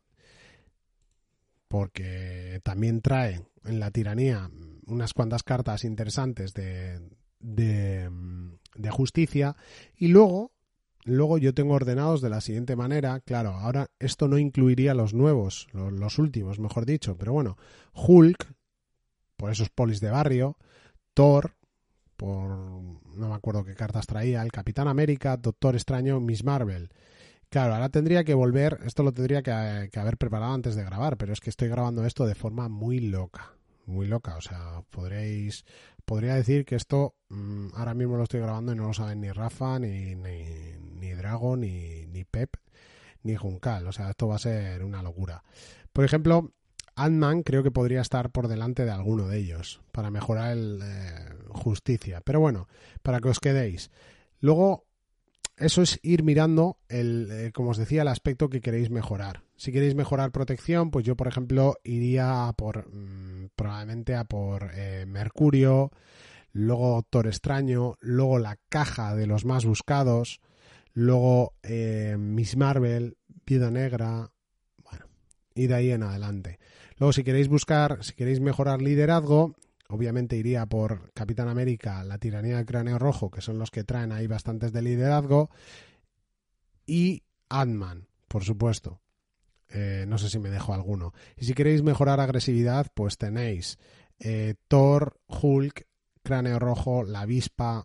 porque también trae en la Tiranía unas cuantas cartas interesantes de justicia, y luego yo tengo ordenados de la siguiente manera. Claro, ahora esto no incluiría los nuevos, los últimos, mejor dicho, pero bueno, Hulk, por esos polis de barrio, Thor, por no me acuerdo qué cartas traía, el Capitán América, Doctor Extraño, Miss Marvel. Claro, ahora tendría que volver, esto lo tendría que haber preparado antes de grabar, pero es que estoy grabando esto de forma muy loca, o sea, podría decir que esto ahora mismo lo estoy grabando y no lo saben ni Rafa, ni Drago, ni Pep, ni Juncal, o sea, esto va a ser una locura. Por ejemplo, Ant-Man creo que podría estar por delante de alguno de ellos para mejorar el justicia, pero bueno, para que os quedéis. Luego, eso es ir mirando como os decía, el aspecto que queréis mejorar. Si queréis mejorar protección, pues yo, por ejemplo, iría probablemente a por Mercurio, luego Doctor Extraño, luego la caja de los más buscados, luego Miss Marvel, Viuda Negra, bueno, y de ahí en adelante. Luego, si queréis mejorar liderazgo, obviamente iría por Capitán América, la Tiranía del Cráneo Rojo, que son los que traen ahí bastantes de liderazgo, y Ant-Man, por supuesto. No sé si me dejo alguno. Y si queréis mejorar agresividad, pues tenéis Thor, Hulk, Cráneo Rojo, la Avispa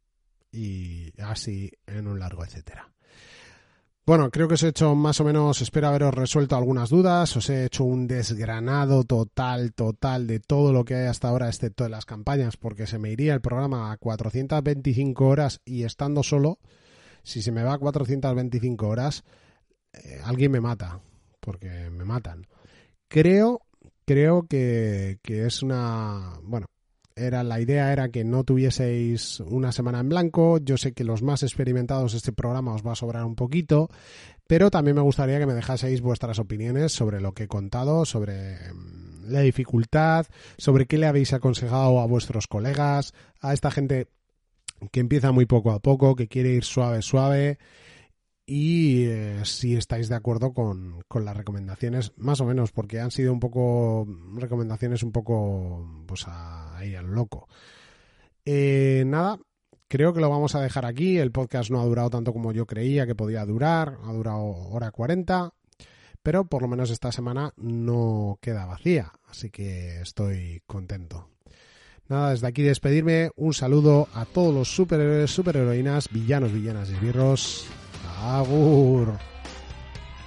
y así en un largo etcétera. Bueno, creo que os he hecho más o menos, espero haberos resuelto algunas dudas, os he hecho un desgranado total de todo lo que hay hasta ahora, excepto de las campañas, porque se me iría el programa a 425 horas y estando solo, si se me va a 425 horas, alguien me mata, porque me matan. Creo que es una... Bueno, La idea era que no tuvieseis una semana en blanco. Yo sé que los más experimentados este programa os va a sobrar un poquito, pero también me gustaría que me dejaseis vuestras opiniones sobre lo que he contado, sobre la dificultad, sobre qué le habéis aconsejado a vuestros colegas, a esta gente que empieza muy poco a poco, que quiere ir suave, y si estáis de acuerdo con las recomendaciones, más o menos, porque han sido un poco recomendaciones un poco pues ahí a lo loco. Nada, creo que lo vamos a dejar aquí. El podcast no ha durado tanto como yo creía que podía durar, ha durado 1:40, pero por lo menos esta semana no queda vacía, así que estoy contento. Nada, desde aquí despedirme, un saludo a todos los superhéroes, superheroínas, villanos, villanas y esbirros. Agur.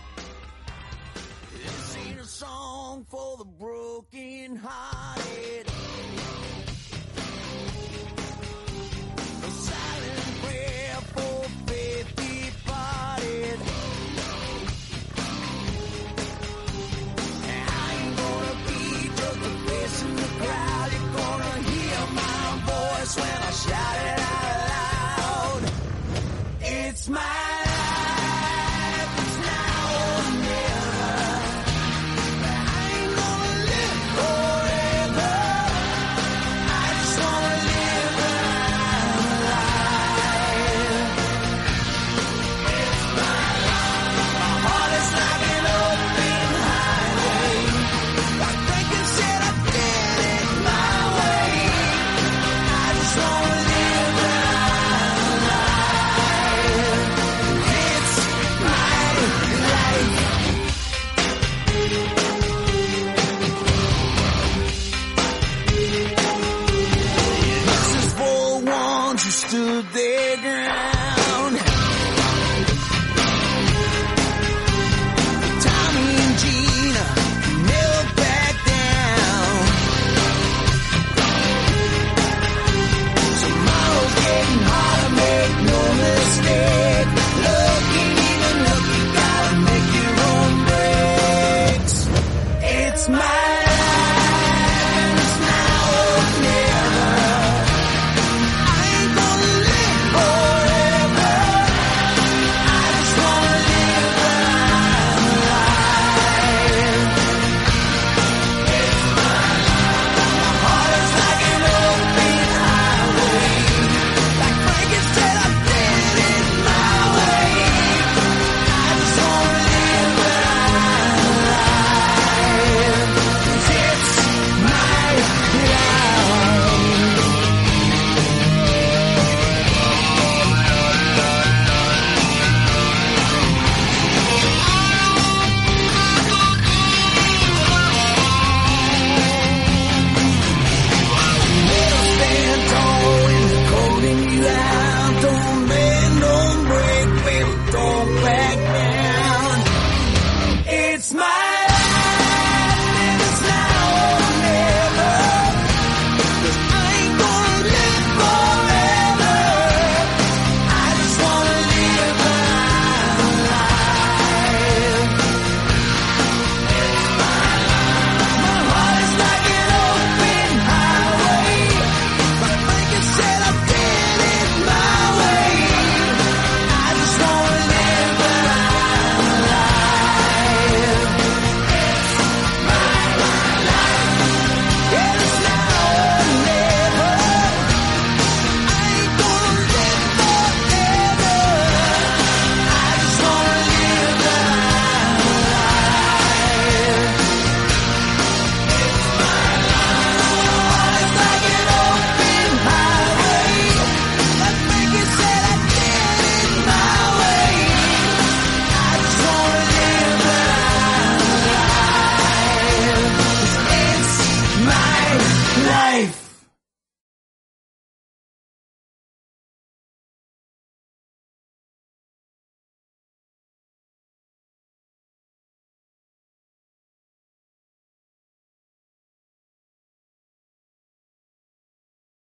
This ain't a song for the broken hearted.